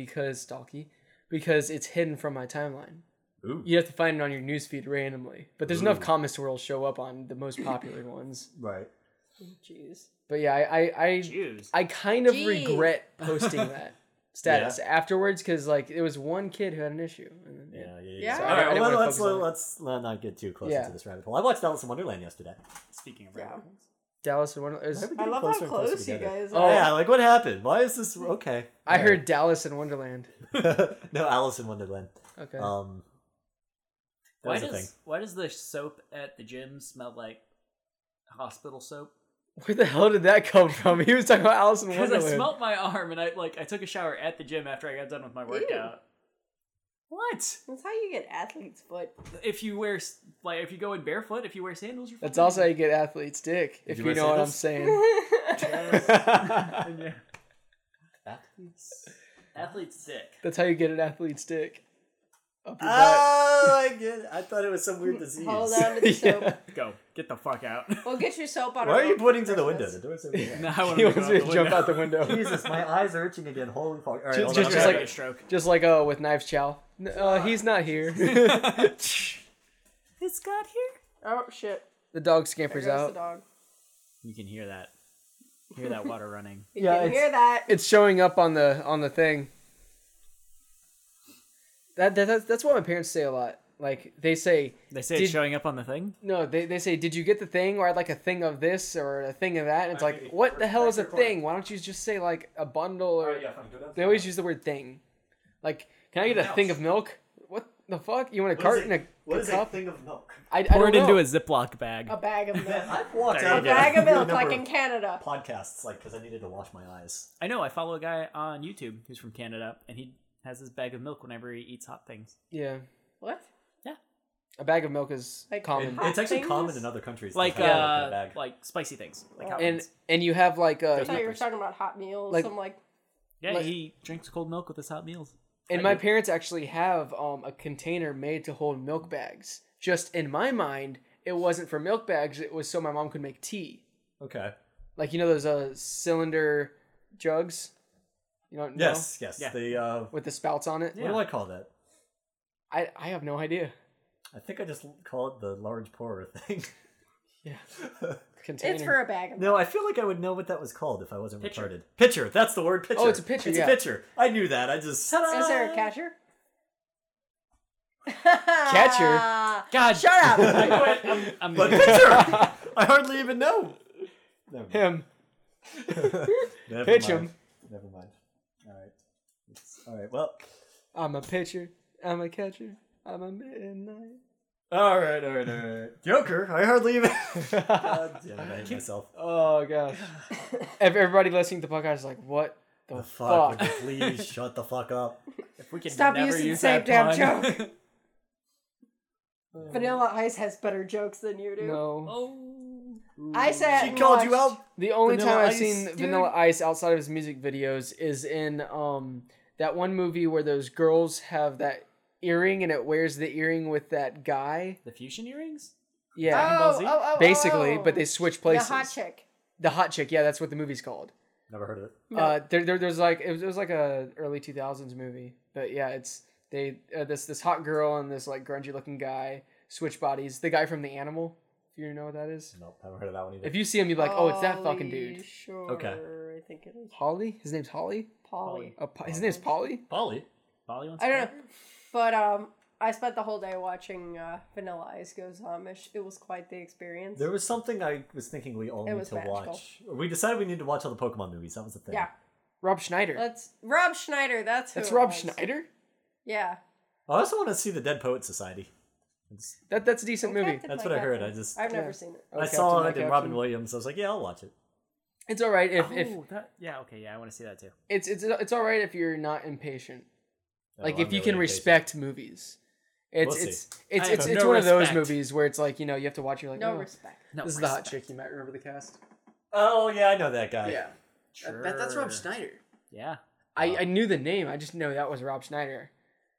because it's hidden from my timeline. Ooh. You have to find it on your newsfeed randomly. But there's enough comments where it'll show up on the most popular ones. Right. Jeez. But yeah, I Jews. kind of Jeez. regret posting that status afterwards because like it was one kid who had an issue. And then, Yeah. Yeah. So I All right, didn't well, wanna let's focus on it. not get too close Yeah. into this rabbit hole. I watched Alice in Wonderland yesterday. Speaking of Yeah. rabbit holes. Dallas and Wonderland. Why are we I getting love closer how and closer close you together? guys Oh, are. Yeah, like what happened? Why is this okay? I heard Dallas in Wonderland. No, Alice in Wonderland. Okay. That was a thing. Why does the soap at the gym smell like hospital soap? Where the hell did that come from? He was talking about Alice in Because I Wonderland. smelt my arm and I took a shower at the gym after I got done with my workout. What? That's how you get athlete's foot. If you wear if you go in barefoot, if you wear sandals, you're That's fine. also how you get athlete's dick, if you you wear know what I'm sandals? saying. Yeah. Athlete's dick. That's how you get an athlete's dick. Up your butt. Oh, I get it. I thought it was some weird disease. Hold on to the soap. Yeah. Go. Get the fuck out. We'll get your soap on. Why a are you rope pointing for to the window? Christmas. The door's over there. No, I want He to wants me to jump out the window. Jesus, my eyes are itching again. Holy fuck. All right, Just- hold just on. like- a stroke. Just like with Knives Chow. He's not here. Is Scott here? Oh shit! The dog There scampers goes the out. dog. You can hear that. Hear that water running. You Yeah, can it's- hear that. It's showing up on the thing. That's what my parents say a lot. Like they say, They say Did- it's showing up on the thing. no, they say, did you get the thing, or I'd like a thing of this or a thing of that? And it's Alright, like, maybe. what the hell is a Recording. thing? Why don't you just say like a bundle or? Yeah, fine, go down. They always use the word thing. Like, can I get a Ouch. thing of milk? What the fuck? You want a What is carton? it? What a is a cup? thing of milk? I Pour don't it into know. a Ziploc bag. A bag of milk. I've walked There out you of go. A bag of a milk, number like in Canada. podcasts, like because I needed to wash my eyes. I know. I follow a guy on YouTube who's from Canada, and he has this bag of milk whenever he eats hot things. Yeah, What? a bag of milk is Like common. hot It's actually things? common in other countries. to Like have milk in a bag. like spicy things. Like Oh. hot and ones. and you have like I thought you were Peppers. talking about hot meals. Like- I'm like, Yeah, like- he drinks cold milk with his hot meals. and I my do. parents actually have a container made to hold milk bags. Just in my mind, it wasn't for milk bags. It was so my mom could make tea. Okay. Like you know those cylinder jugs. You don't know? Yes. Yes. Yeah. The With the spouts on it. what do I call that? I have no idea. I think I just call it the large pourer thing. Yeah. Container. it's for a bag of milk. No, I feel like I would know what that was called if I wasn't Pitcher. retarded. Pitcher. That's the word. Pitcher. Oh, it's a pitcher, It's yeah. a pitcher. I knew that. I just. Is there a catcher? Catcher? God, Shut up! I'm But leaving. pitcher. I hardly even know. Never mind. Him. Never Pitch mind. him. Never mind. All right. All right. Well. I'm a pitcher. I'm a catcher. I'm a midnight. All right. All right. All right. Joker. I hardly even. God damn it! I hate myself. Oh gosh. Everybody listening to the podcast is like, what the, The fuck? fuck? Would you please shut the fuck up? If we could Stop never using the use same that damn pun. joke. Vanilla Ice has better jokes than you do. No. Oh. I sat She and called you watched- out. The only Vanilla time I've Ice, seen dude. Vanilla Ice outside of his music videos is in that one movie where those girls have that earring and it wears the earring with that guy. The fusion earrings? Yeah. Ball Z? Basically, but they switch places. The hot chick. The hot chick, yeah, that's what the movie's called. Never heard of it. No. There's like it was like a early 2000s movie, but yeah, it's they this hot girl and this like grungy looking guy switch bodies. The guy from The Animal, if you know what that is. Nope. Haven't heard of that one either. If you see him, you're like, oh, it's that fucking Polly dude. Shore, Okay. I think it is. Holly? His name's Holly. Polly. His name's Polly. Polly. Polly wants I to don't go? know. But I spent the whole day watching Vanilla Ice Goes Amish. It was quite the experience. There was something I was thinking we all It need was to magical. watch. We decided we need to watch all the Pokemon movies. That was the thing. Yeah. Rob Schneider. Let's Rob Schneider, that's who That's it Rob was. Schneider. Yeah. I also want to see the Dead Poet Society. It's- That's a decent movie. Captain, That's my what I heard. Captain. I just I've never Yeah. seen it. Oh, I Captain, saw my it in Captain. Robin Williams. I was like, yeah, I'll watch it. It's all right if Yeah, okay, yeah, I want to see that too. it's all right if you're not impatient. Oh, Like I'm if you can really impatient. respect movies. It's We'll it's see. it's I it's, have it's no one of those respect. movies where it's like, you know, you have to watch, you're like, No oh, respect. No, this is the hot respect. chick. You might remember the cast. Oh yeah, I know that guy. Yeah. Sure. That's Rob Schneider. Yeah. I knew the name. I just know that was Rob Schneider.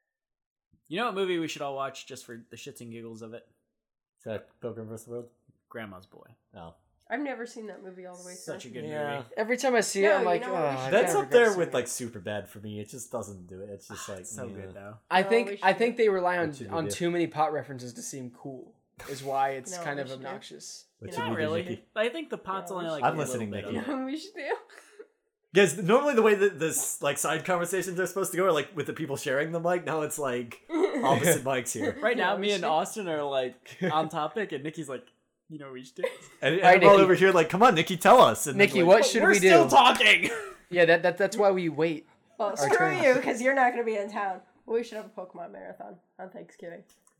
You know what movie we should all watch just for the shits and giggles of it? Is that Pilgrim vs. the World? Grandma's Boy. No. I've never seen that movie all the way through. Such a good Yeah. movie. Every time I see it, No, I'm you like, know oh, what we I should That's kinda up there regret with seeing like it. super bad for me. It just doesn't do it. It's just like It's so yeah. good though. I No, think we I should. think they rely on What should we on do? too many pot references to seem cool. Is why it's No, kind we of should do. obnoxious. What You should know, we Not do, really. Nikki? I think the pot's Yeah, only we like should. a I'm little listening, bit Nikki. of- You know what we should do? Guys, normally the way that this like side conversations are supposed to go are like with the people sharing the mic. Now it's like opposite mics here. Right now, Yeah, we me and should. Austin are like on topic, and Nikki's like, you know, we should do. And All right, I'm all Nikki. over here like, come on, Nikki, tell us. And then, Nikki, like, what should We're we still do? talking. Yeah, that's why we wait. Well, Our screw turn. you, because you're not going to be in town. We should have a Pokemon marathon on Thanksgiving.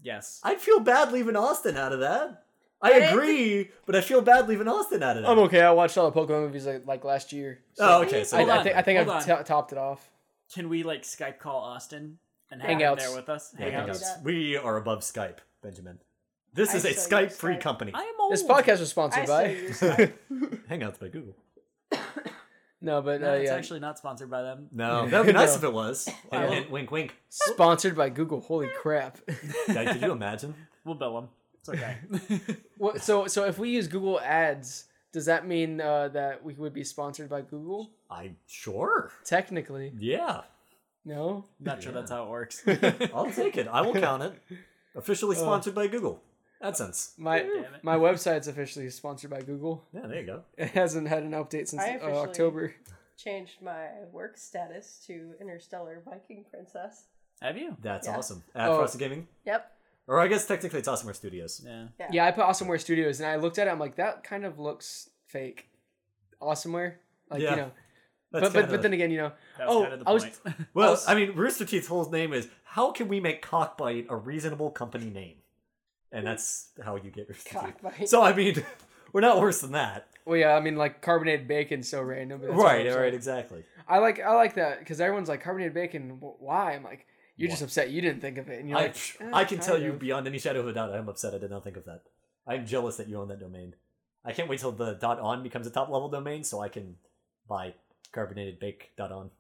Yes. I'd feel bad leaving Austin out of that. I But agree, but I feel bad leaving Austin out of that. I'm okay. I watched all the Pokemon movies like last year. So Oh, okay. So Hold on. I think Hold I've topped it off. Can we like Skype call Austin and have him Hangouts. there with us? Yeah, Hangouts. Hangouts. We are above Skype, Benjamin. This is I a still use Skype-free Skype. company. I am old. This podcast was sponsored I still by. use Skype. Hangouts by Google. No, but No, it's yeah, actually not sponsored by them. No, that would be nice No. if it was. Wow. Hint, wink, wink. sponsored by Google. Holy crap! Guys, could you imagine? We'll bill them. It's okay. So if we use Google Ads, does that mean that we would be sponsored by Google? Sure. Technically, Yeah. no. Not sure that's how it works. I'll take it. I will count it. Officially sponsored by Google. AdSense. My Damn it. my website's officially sponsored by Google. Yeah, there you go. It hasn't had an update since I officially- October. Changed my work status to Interstellar Viking Princess. Have you? That's Yeah. awesome. Oh. Frosted Gaming? Yep. Or I guess technically it's Awesomeware Studios. Yeah. Yeah, I put Awesomeware Studios, and I looked at it. I'm like, that kind of looks fake. Awesomeware, like Yeah. you know. That's But then again, you know. That was Oh, kind of the I was- point. Well, was- I mean, Rooster Teeth's whole name is how can we make Cockbite a reasonable company name? And that's how you get Rooster Teeth. Cockbite. So, I mean, we're not worse than that. Well, yeah, I mean, like carbonated bacon's so random. But that's all Right, I'm saying. right, exactly. I like that because everyone's like carbonated bacon. Why? I'm like, you're just Why? upset you didn't think of it, and you're I, like, I can tell kind you of. beyond any shadow of a doubt, I'm upset I did not think of that. I'm jealous that you own that domain. I can't wait till the .on becomes a top level domain so I can buy carbonatedbake.on.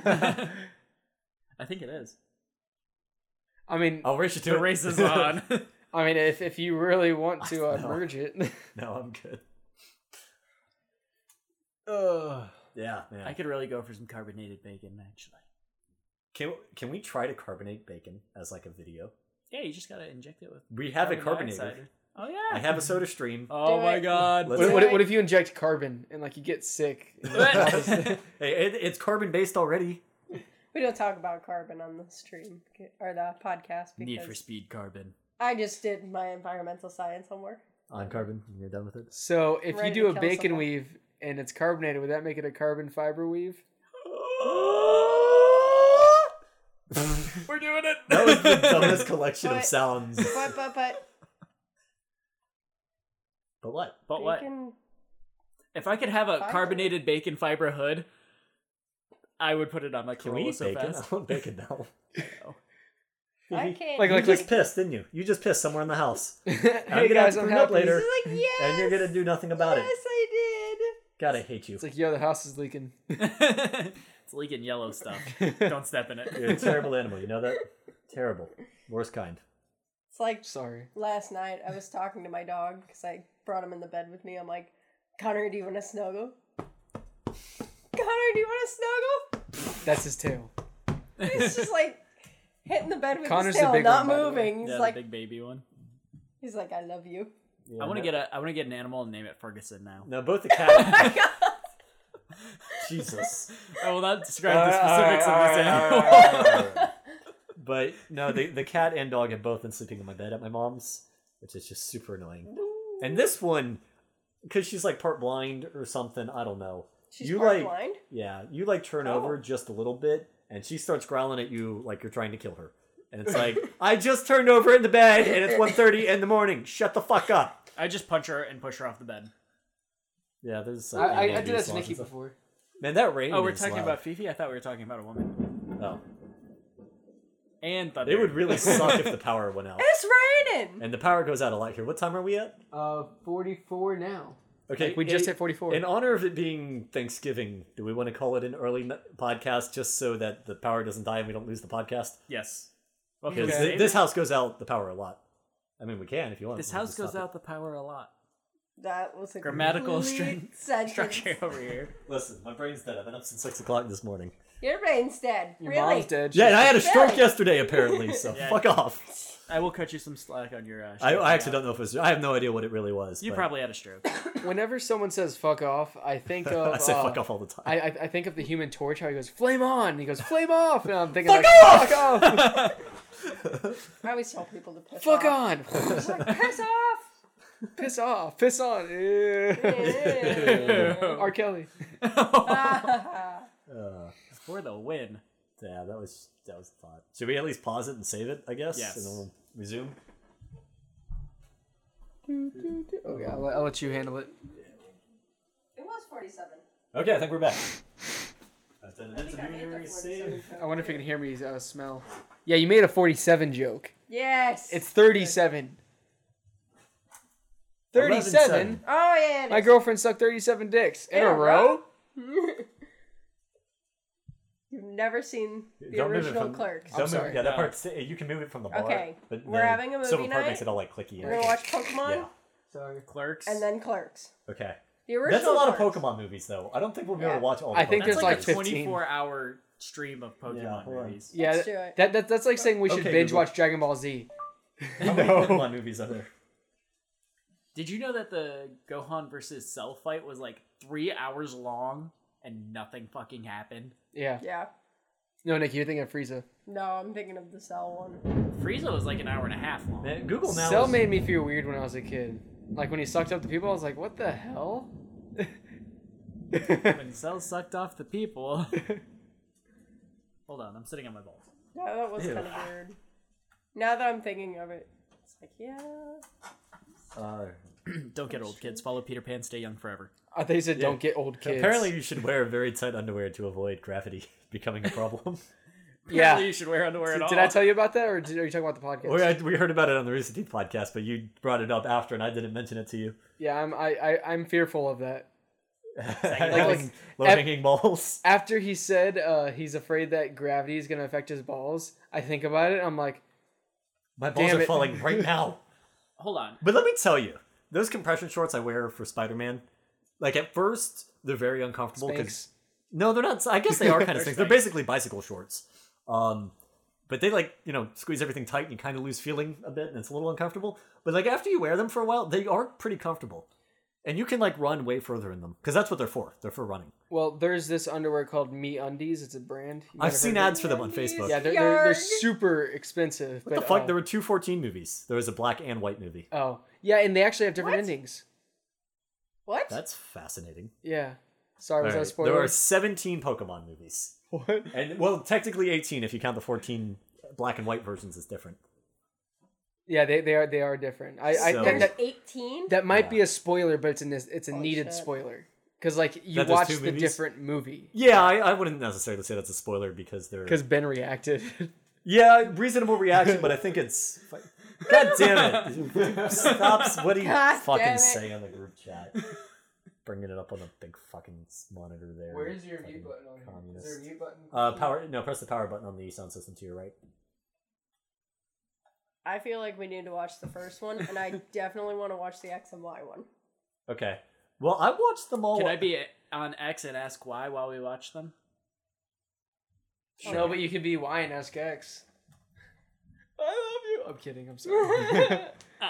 I think it is. I mean, I'll race you to The it. race is on. I mean, if you really want to No. merge it, No, I'm good. Yeah, man. I could really go for some carbonated bacon, actually. Can we try to carbonate bacon as like a video? Yeah, you just gotta inject it with. We have a carbon carbonator. dioxide. Oh yeah. I have a soda stream. Oh Do my it. god. Let's- what if you inject carbon and like you get sick? Hey, it's carbon based already. We don't talk about carbon on the stream or the podcast Need for because speed carbon. I just did my environmental science homework. On carbon, you're done with it. So if Ready you do to a kill bacon someone. weave and it's carbonated, would that make it a carbon fiber weave? We're doing it. That was the dumbest collection of But- sounds. But But what? But what? bacon. If I could have a Fiber. carbonated bacon fiber hood, I would put it on my Can we Corolla eat so bacon? fast. I want bacon now. I can't. Like- You like- just pissed, didn't you? You just pissed somewhere in the house. Hey gonna guys, have to I'm clean up happy. later. Like yes. And you're gonna do nothing about yes, I did. it. God, I hate you. It's like, yo, the house is leaking. It's leaking yellow stuff. Don't step in You're a it. terrible animal, you know that? Terrible. Worst kind. It's like Sorry. last night I was talking to my dog because I brought him in the bed with me. I'm like, Connor, do you want to snuggle? Connor, do you want to snuggle? That's his tail. He's just like hitting the bed with Connor's his the tail, big not one, by the way. moving. He's Yeah, like, the big baby one. he's like, I love you. Yeah, I want to get an animal and name it Ferguson now. No, both the Oh cat. my god. Jesus. I will not describe the specifics of this animal. But no, the cat and dog have both been sleeping in my bed at my mom's, which is just super annoying. And this one, because she's like part blind or something, I don't know. She's You part like- blind. Yeah, you like turn Oh. over just a little bit, and she starts growling at you like you're trying to kill her. And it's like, I just turned over in the bed, and it's 1:30 in the morning. Shut the fuck up. I just punch her and push her off the bed. Yeah, there's. I did that to Nikki before. Man, that rain. Oh, we're is talking loud. about Fifi? I thought we were talking about a woman. Oh, And Thunder. it would really suck if the power went out. It's raining. And the power goes out a lot here. What time are we at? 44 now. Okay, We just hit 44. In honor of it being Thanksgiving, do we want to call it an early podcast just so that the power doesn't die and we don't lose the podcast? Yes. Well, Because Okay. this house goes out the power a lot. I mean, we can if you want. This We can house just goes stop it. out the power a lot. That was a Grammatical complete sentence. Structure over here. Listen, my brain's dead. I've been up since 6 o'clock this morning. Your brain's dead. Your really? mom's dead. Yeah, and I had a stroke Really? yesterday apparently. So Yeah. fuck off. I will cut you some slack on your. I actually don't know if it was. I have no idea what it really was. You but probably had a stroke. Whenever someone says "fuck off," I think of. I say fuck off all the time. I think of the Human Torch. How he goes flame on. And he goes flame off. And I'm thinking Fuck like off! fuck off, I always tell people to piss fuck off. on, Piss off. piss off, piss on. Ew. R. Kelly. Uh, For the win. Yeah, that was the thought. Should we at least pause it and save it? I guess. Yes. And then we'll resume. Okay, I'll let you handle it. It was 47. Okay, I think we're back. I made the 47. I wonder if you can hear me smell. Yeah, you made a 47 joke. Yes. It's 37. 37? 11-7. Oh yeah. My girlfriend sucked 37 dicks in a row? You've never seen the Don't move it original from- Clerks. Don't move, sorry. yeah, that part. You can move it from the bar. Okay, But we're the having a movie silver part night. makes it all like clicky. We're gonna watch Pokemon Yeah. Sorry. Clerks. and then Clerks. Okay. The original. That's a lot of Clerks. Pokemon movies, though. I don't think we'll be able Yeah. to watch all. I think Pokemon. That's there's like like a 15. 24-hour stream of Pokemon Yeah, hold on. movies. Yeah, Let's do it. that's like saying we should Okay, binge Google. watch Dragon Ball Z. How many Pokemon movies are there? Did you know that the Gohan versus Cell fight was like 3 hours long and nothing fucking happened? Yeah. Yeah. No, Nick, you're thinking of Frieza. No, I'm thinking of the Cell one. Frieza was like an hour and a half long. Man, Google now. Cell is- made me feel weird when I was a kid. Like when he sucked up the people, I was like, what the hell? When Cell sucked off the people. Hold on, I'm sitting on my balls. Yeah, that was Ew. kind of weird. Now that I'm thinking of it, it's like, yeah. Don't get old, kids. Follow Peter Pan. Stay young forever. I thought you said Yeah. don't get old kids. Apparently, you should wear very tight underwear to avoid gravity becoming a problem. Yeah. Apparently you should wear underwear at all. Did I tell you about that, or are you talking about the podcast? we heard about it on the Rooster Teeth podcast, but you brought it up after, and I didn't mention it to you. Yeah, I'm fearful of that. Like low-hanging balls. After he said he's afraid that gravity is gonna affect his balls, I think about it. I'm like, My balls Damn are it. falling right now. Hold on. But let me tell you, those compression shorts I wear for Spider-Man, like at first they're very uncomfortable because Spanx. no, they're not. I guess they are kind of They're things. They're Spanx. basically bicycle shorts. But they squeeze everything tight and you kind of lose feeling a bit and it's a little uncomfortable. But like after you wear them for a while, they are pretty comfortable. And you can like run way further in them because that's what they're for. They're for running. Well, there's this underwear called Me Undies. It's a brand. You might I've have seen heard of ads for them on Facebook. it. Yeah, they're Yarg. super expensive. What the fuck? There were 214 movies. There was a black and white movie. Oh, yeah, and they actually have different What? endings. What? That's fascinating. Yeah. Sorry, was that a Alright, spoiler? there are 17 Pokemon movies. What? And well, technically 18 if you count the 14 black and white versions as different. Yeah, they are different. So- There's That 18? that might Yeah. be a spoiler, but it's a Holy needed shit. spoiler because like you That there's watch two the movies? different movie Yeah, I wouldn't necessarily say that's a spoiler because they're because Ben reacted. yeah, reasonable reaction, but I think it's God damn it! Stop! What do you God damn fucking it. say on the group chat? Bringing it up on the big fucking monitor there. Fucking communist. mute button? Press the power button on the sound system to your right. I feel like we need to watch the first one, and I definitely want to watch the X and Y one. Okay. Well, I watched them all. Can I be on X and ask why while we watch them? No, but you could be Y and ask X. I love you. I'm kidding. I'm sorry.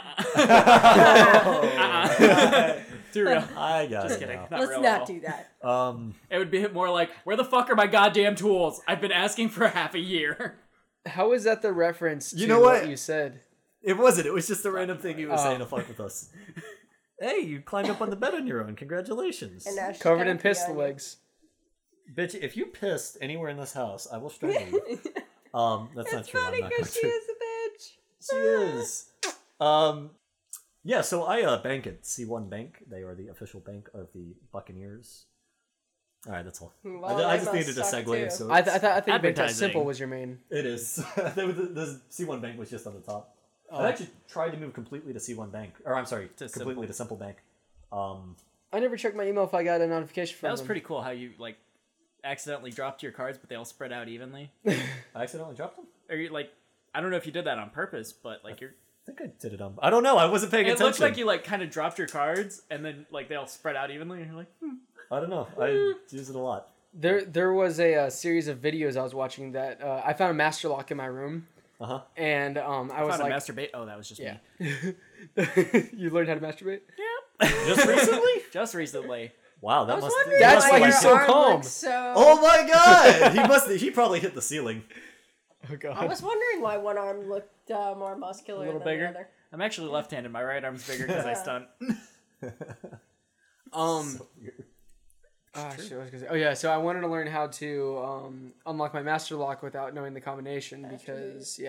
Too real. I got Just it kidding. now. Not Let's real at not all. do that. It would be more like, where the fuck are my goddamn tools? I've been asking for half a year. How is that the reference to You know what? you said? It wasn't. It was just a random thing you were Oh. saying to fuck with us. Hey, you climbed up on the bed on your own. Congratulations. And now she's Covered gonna in pee pistol on you. legs. Bitch, if you pissed anywhere in this house, I will strangle you. That's not It's true. funny I'm not because she going is a bitch. She is. Yeah, so I bank at C1 Bank. They are the official bank of the Buccaneers. All right, that's all. Well, I they just needed must a suck, segue. too. So I think Bank Advertising. Simple was your main. it is. The C1 Bank was just on the top. Oh. I actually tried to move completely to C1 Bank, or I'm sorry, completely to Simple Bank. I never checked my email if I got a notification from That was them. pretty cool how you, like, accidentally dropped your cards, but they all spread out evenly. I accidentally dropped them. Or you, like, I don't know if you did that on purpose, but, like, you're... I think I did it on. I don't know. I wasn't paying It attention. looks like you, like, kind of dropped your cards, and then, like, they all spread out evenly, and you're like, I don't know. I use it a lot. There was a series of videos I was watching that I found a master lock in my room, and I was found like, a masturbate. Oh, that was just yeah. me. You learned how to masturbate? Just recently? Just recently. Wow, that I was must. wondering That's why why your he's so arm calm. looks so... Oh my god! He must. He probably hit the ceiling. Oh god. I was wondering why one arm looked more muscular A little than bigger? the other. I'm actually left-handed. My right arm's bigger because I stunt. Shit, what was I gonna say? Oh yeah, so I wanted to learn how to unlock my master lock without knowing the combination because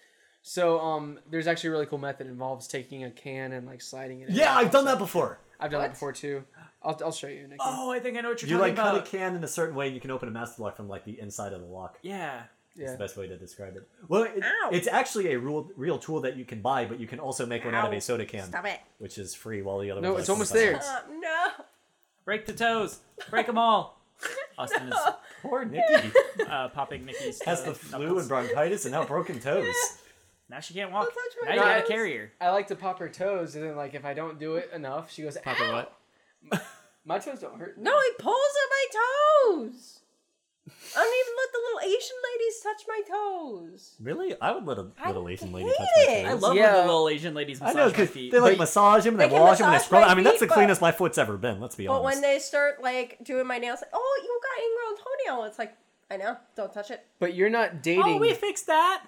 So there's actually a really cool method. It involves taking a can and like sliding it. Yeah, I've done that before. I've done that before too. I'll show you, Nikki. Oh, I think I know what you're You talking like cut about. a can in a certain way, and you can open a master lock from like the inside of the lock. Yeah. That's the best way to describe it. Well, it's actually a real tool that you can buy, but you can also make one out of a soda can. Stop it. Which is free while the other No, one it's lasts almost there. No. Break the toes. Break them all. Austin is Poor Nikki popping Nikki's has the flu knuckles. and bronchitis and now broken toes. Now she can't walk. Don't touch my Now you gotta toes. carry her. I like to pop her toes, and then like if I don't do it enough, she goes. Pop her "Ow!" what? My toes don't hurt. No, he pulls at my toes. I don't even let the little Asian ladies touch my toes. Really? I would let a little Asian lady hate touch my it. toes. I love Yeah. when the little Asian ladies I massage know, my because feet. they like But- massage them, and They they can wash them, and they massage scrub. my I mean, that's the feet, but- cleanest my foot's ever been. Let's be But honest. when they start like doing my nails, like, oh, you got ingrown toenail, it's like, I know, don't touch it. But you're not dating. Oh, we fixed that.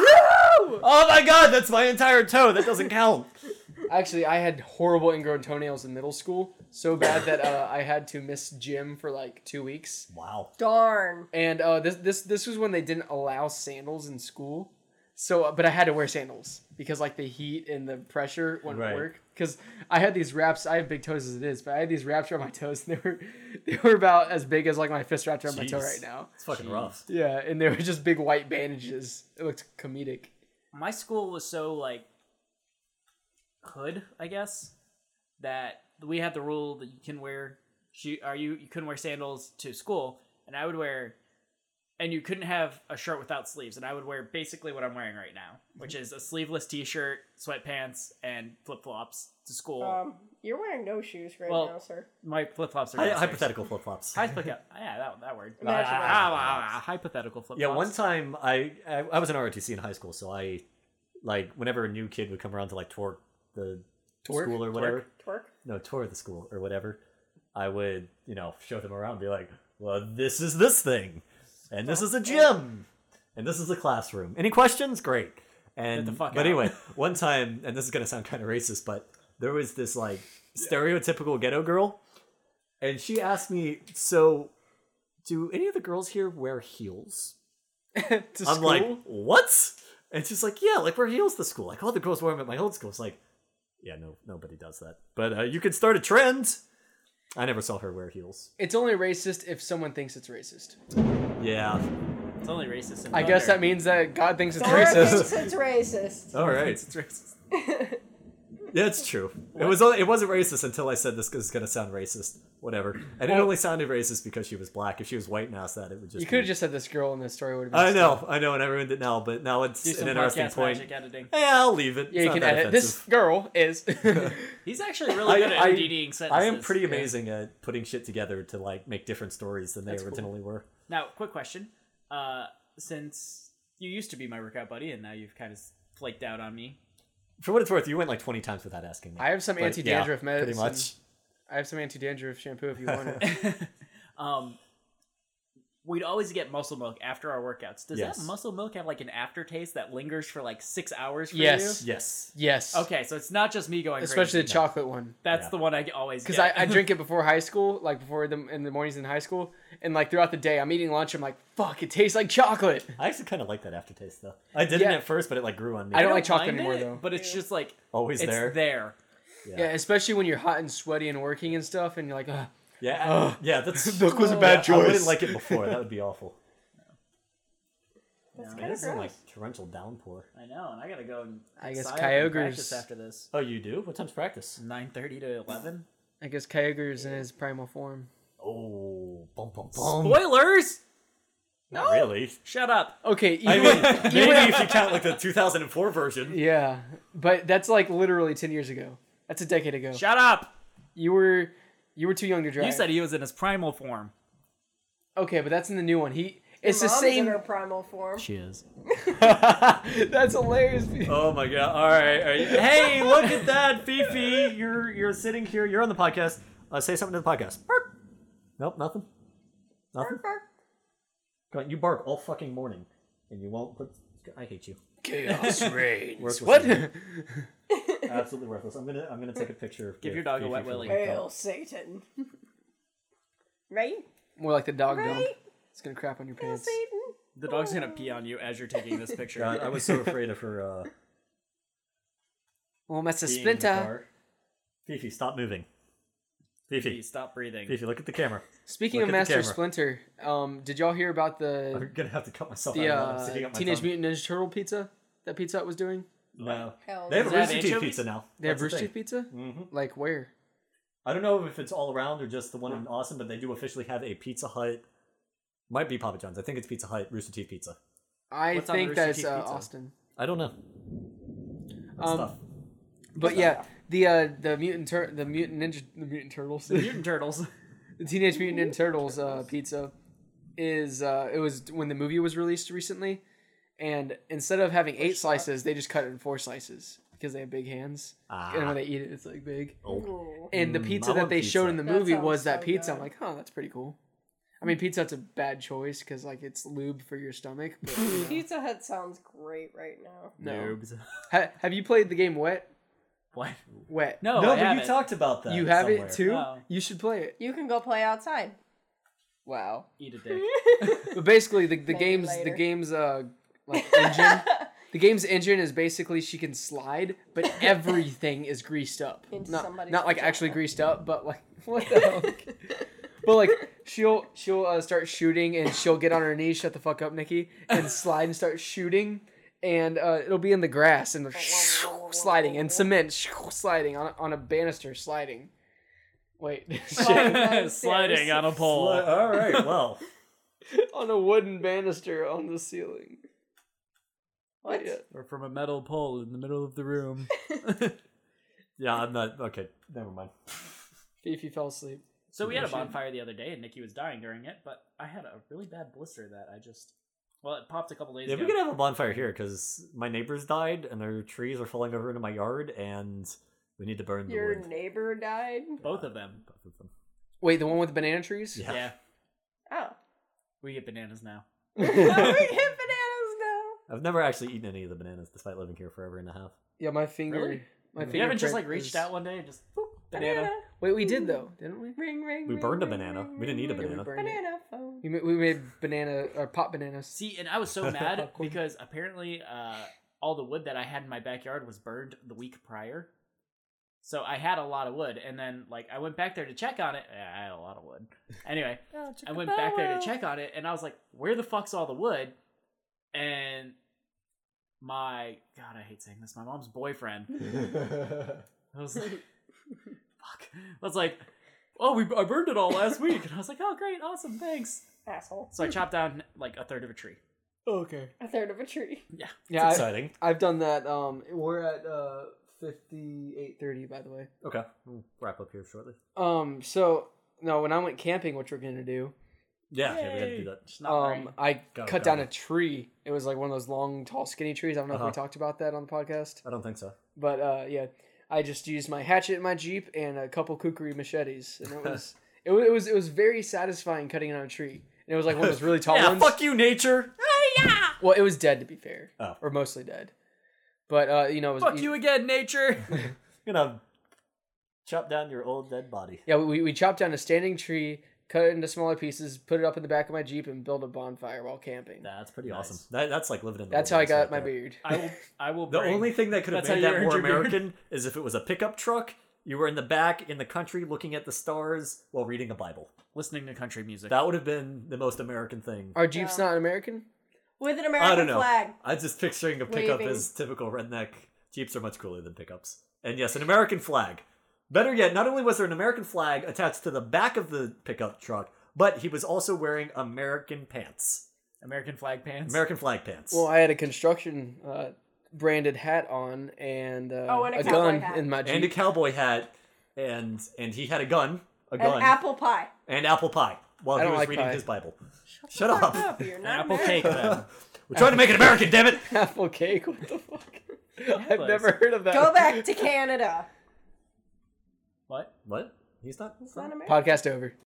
Oh my god, that's my entire toe. That doesn't count. Actually, I had horrible ingrown toenails in middle school, so bad that I had to miss gym for like 2 weeks. Wow. Darn. And this was when they didn't allow sandals in school. So, but I had to wear sandals because like the heat and the pressure wouldn't Right. work. Because I had these wraps. I have big toes as it is, but I had these wraps around my toes, and they were about as big as like my fist wrapped around my toe Jeez. right now. It's fucking Jeez. rough. Yeah, and they were just big white bandages. It looked comedic. My school was so like hood, I guess, that we had the rule that you can wear you couldn't wear sandals to school, and I would wear, and you couldn't have a shirt without sleeves, and I would wear basically what I'm wearing right now, which is a sleeveless t-shirt, sweatpants, and flip-flops to school. You're wearing no shoes right Well, now, sir. My flip-flops are downstairs. Hypothetical flip flops. Yeah, that word. Imaginary. Hypothetical flip-flops. Yeah, one time I was in ROTC in high school, so I like whenever a new kid would come around to like tour the Twerk? school or whatever. Twerk. No, tour the school or whatever. I would, show them around and be like, well, this is this thing. And this is a gym. And this is a classroom. Any questions? Great. And Get the fuck but out. anyway, one time, and this is gonna sound kind of racist, but there was this like stereotypical ghetto girl, and she asked me, so do any of the girls here wear heels? To I'm school? like, what? And she's like, yeah, like wear heels to school. Like all the girls wear them at my old school. It's like, yeah, no, nobody does that. But you could start a trend. I never saw her wear heels. It's only racist if someone thinks it's racist. Yeah. It's only racist. In I guess thunder. that means that God thinks it's Sarah racist. thinks it's racist. All right. It's racist. Yeah, it's true. It wasn't racist until I said this is gonna sound racist. Whatever. And it only sounded racist because she was black. If she was white and asked that, it would just. You could have be- just said this girl in the story would have been. I know, and I ruined it now. But now it's Do some an interesting podcast point. magic editing. Yeah, I'll leave it. Yeah, It's you not can that edit. This offensive. girl is. He's actually really good at ODDing sentences. I am pretty amazing at putting shit together to like make different stories than they That's cool. originally were. Now, quick question. Since you used to be my workout buddy and now you've kind of flaked out on me. For what it's worth, you went like 20 times without asking me. I have some But, anti-dandruff yeah, meds. pretty much. I have some anti-dandruff shampoo if you want it. We'd always get muscle milk after our workouts. Does Yes. that muscle milk have like an aftertaste that lingers for like 6 hours for Yes. Yes. Yes. you? Okay, so it's not just me going Especially the crazy. chocolate one. That's Yeah. the one I always Because get. I drink it before high school, like before them in the mornings in high school, and like throughout the day, I'm eating lunch. I'm like, fuck, it tastes like chocolate. I actually kind of like that aftertaste though. I didn't Yeah. at first, but it like grew on me. I don't like chocolate mind anymore, it, though. But it's just like Always it's there. there. Yeah, especially when you're hot and sweaty and working and stuff, and you're like, ugh. Yeah, yeah. That's Milk was a bad I choice. wouldn't like it before. That would be awful. That's Man, kind of this is gross. like torrential downpour. I know, and I gotta go and I guess outside and Kyogre's- practice after this. Oh, you do? What time's practice? 9:30 to 11. I guess Kyogre's in his primal form. Oh, bum bum bum. Spoilers! Not really. Shut up. Okay, I even, mean, maybe if you count like the 2004 version. yeah, but that's like literally 10 years ago. That's a decade ago. Shut up. You were too young to drive. You said he was in his primal form. Okay, but that's in the new one. It's the Mom's same. in her primal form. She is. That's hilarious. Oh my god! All right. Hey, look at that, Fifi. You're sitting here. You're on the podcast. Say something to the podcast. Bark. Nope, nothing. Nothing. Bark, bark. Go on, you bark all fucking morning, and you won't put. I hate you. Chaos reigns. Worthless What? idiot. Absolutely worthless. I'm gonna take a picture. Give of your dog a Fifi wet for willy. the Hail podcast. Satan. Right? More like the dog dump. Right? It's gonna crap on your Yeah, pants. Satan. The dog's gonna pee on you as you're taking this picture. God, I was so afraid of her Well, that's a being in the splinter. car. Fifi, stop moving. Fifi, Please stop breathing. Fifi, look at the camera. Speaking Look of at the Master camera. Splinter, did y'all hear about I'm the gonna have to cut myself the out. I'm sticking up my Teenage tongue. Mutant Ninja Turtle pizza that Pizza Hut was doing? No. Hell They have a Does it have Rooster Teeth anchovies? pizza now. They have That's the Rooster thing. Teeth pizza? Mm-hmm. Like where? I don't know if it's all around or just the one in Austin, but they do officially have a Pizza Hut. Might be Papa John's. I think it's Pizza Hut Rooster Teeth pizza. I What's on the think Rooster that's Teeth pizza? Austin. I don't know. Stuff. But yeah, the mutant turtles, The Mutant Turtles. the Teenage Mutant Ninja Turtles pizza is it was when the movie was released recently, and instead of having 8 slices, they just cut it in 4 slices because they have big hands, and when they eat it, it's like big. Ooh. And the Mm, pizza I that want they pizza. showed in the That movie sounds was that so pizza. I'm good. like, oh, that's pretty cool. I mean, Pizza Hut's a bad choice because like it's lube for your stomach. But, you know. Pizza Hut sounds great right now. No. Noobs. Have you played the game Wet? What? Wet. No, no, I but haven't. you talked about that. You have somewhere. it too. No. You should play it. You can go play outside. Wow. Eat a dick. But basically, the Maybe game's later. like engine. The game's engine is basically she can slide, but everything is greased up. Into Not somebody's like vagina. actually greased up, but like what the hell? But like she'll start shooting and she'll get on her knees, shut the fuck up, Nikki, and slide and start shooting, and it'll be in the grass and sliding and cement sliding on a banister sliding. Wait, shit. Sliding on a pole. All right. Well, On a wooden banister on the ceiling. What? Yeah. Or from a metal pole in the middle of the room. yeah, I'm not. Okay, never mind. Fifi fell asleep. So we had a bonfire the other day, and Nikki was dying during it, but I had a really bad blister that I just... Well, it popped a couple days Yeah, ago. we could have a bonfire here because my neighbors died and their trees are falling over into my yard, and we need to burn the Your wood. neighbor died? Both of them. Both of them. Wait, the one with the banana trees? Yeah. Yeah. Oh. We get bananas now. Oh, we get bananas now. I've never actually eaten any of the bananas despite living here forever and a half. Yeah, my finger. Really? My You haven't just fingerprint like reached is- out one day and just boop, banana. Wait, we did though, didn't we? Ring, ring, We ring, burned a ring, banana. ring, We didn't eat a ring, Yeah, we banana. burned it. Banana phone. We made banana or pot bananas. See, and I was so mad Popcorn. because apparently all the wood that I had in my backyard was burned the week prior. So I had a lot of wood, and then like I went back there to check on it. Yeah, I had a lot of wood. Anyway, Oh, I went back there to check on it, and I was like, "Where the fuck's all the wood?" And my God, I hate saying this. My mom's boyfriend. I was like, "Fuck!" I was like, "Oh, I burned it all last week," and I was like, "Oh, great, awesome, thanks." Asshole. So I chopped down like a third of a tree. Okay. A third of a tree. Yeah. Yeah, Exciting. I've done that. We're at 58:30, by the way. Okay, we'll wrap up here shortly. So no, when I went camping, which we're gonna do, Yeah, we gotta do that. Just not very- I Go, cut go. down a tree. It was like one of those long, tall, skinny trees. I don't know if we Uh-huh. talked about that on the podcast, I don't think so. but yeah, I just used my hatchet in my Jeep and a couple kukri machetes, and it was it was very satisfying cutting down a tree. And it was like one of those really tall Yeah, ones. fuck you, nature. Well, it was dead to be fair, Oh. or mostly dead. But you know, it was, Fuck you again, nature. You know, chop down your old dead body. Yeah, we chopped down a standing tree, cut it into smaller pieces, put it up in the back of my Jeep, and built a bonfire while camping. That's pretty Nice. awesome. That's like living in the That's how I got wilderness my right there. beard. I will. The bring- only thing that could have That's made how that you more earned your beard. American is if it was a pickup truck. You were in the back in the country looking at the stars while reading a Bible. listening to country music. That would have been the most American thing. Our Jeep's Yeah. not American? With an I American don't know. flag. I'm just picturing a pickup Waving. as typical redneck. Jeeps are much cooler than pickups. And yes, an American flag. Better yet, not only was there an American flag attached to the back of the pickup truck, but he was also wearing American pants. American flag pants. American flag pants. Well, I had a construction branded hat on and, And a a cowboy gun hat. in my Jeep. and a cowboy hat, and he had a gun. An apple pie. And apple pie while I he don't was like reading pie. his Bible. Shut up. Up, you're not Apple American. cake then. We're trying to make it American, damn it! Apple cake? What the fuck? I've Nicholas. never heard of that. Go back to Canada. What? What? He's not. It's not American. Podcast over.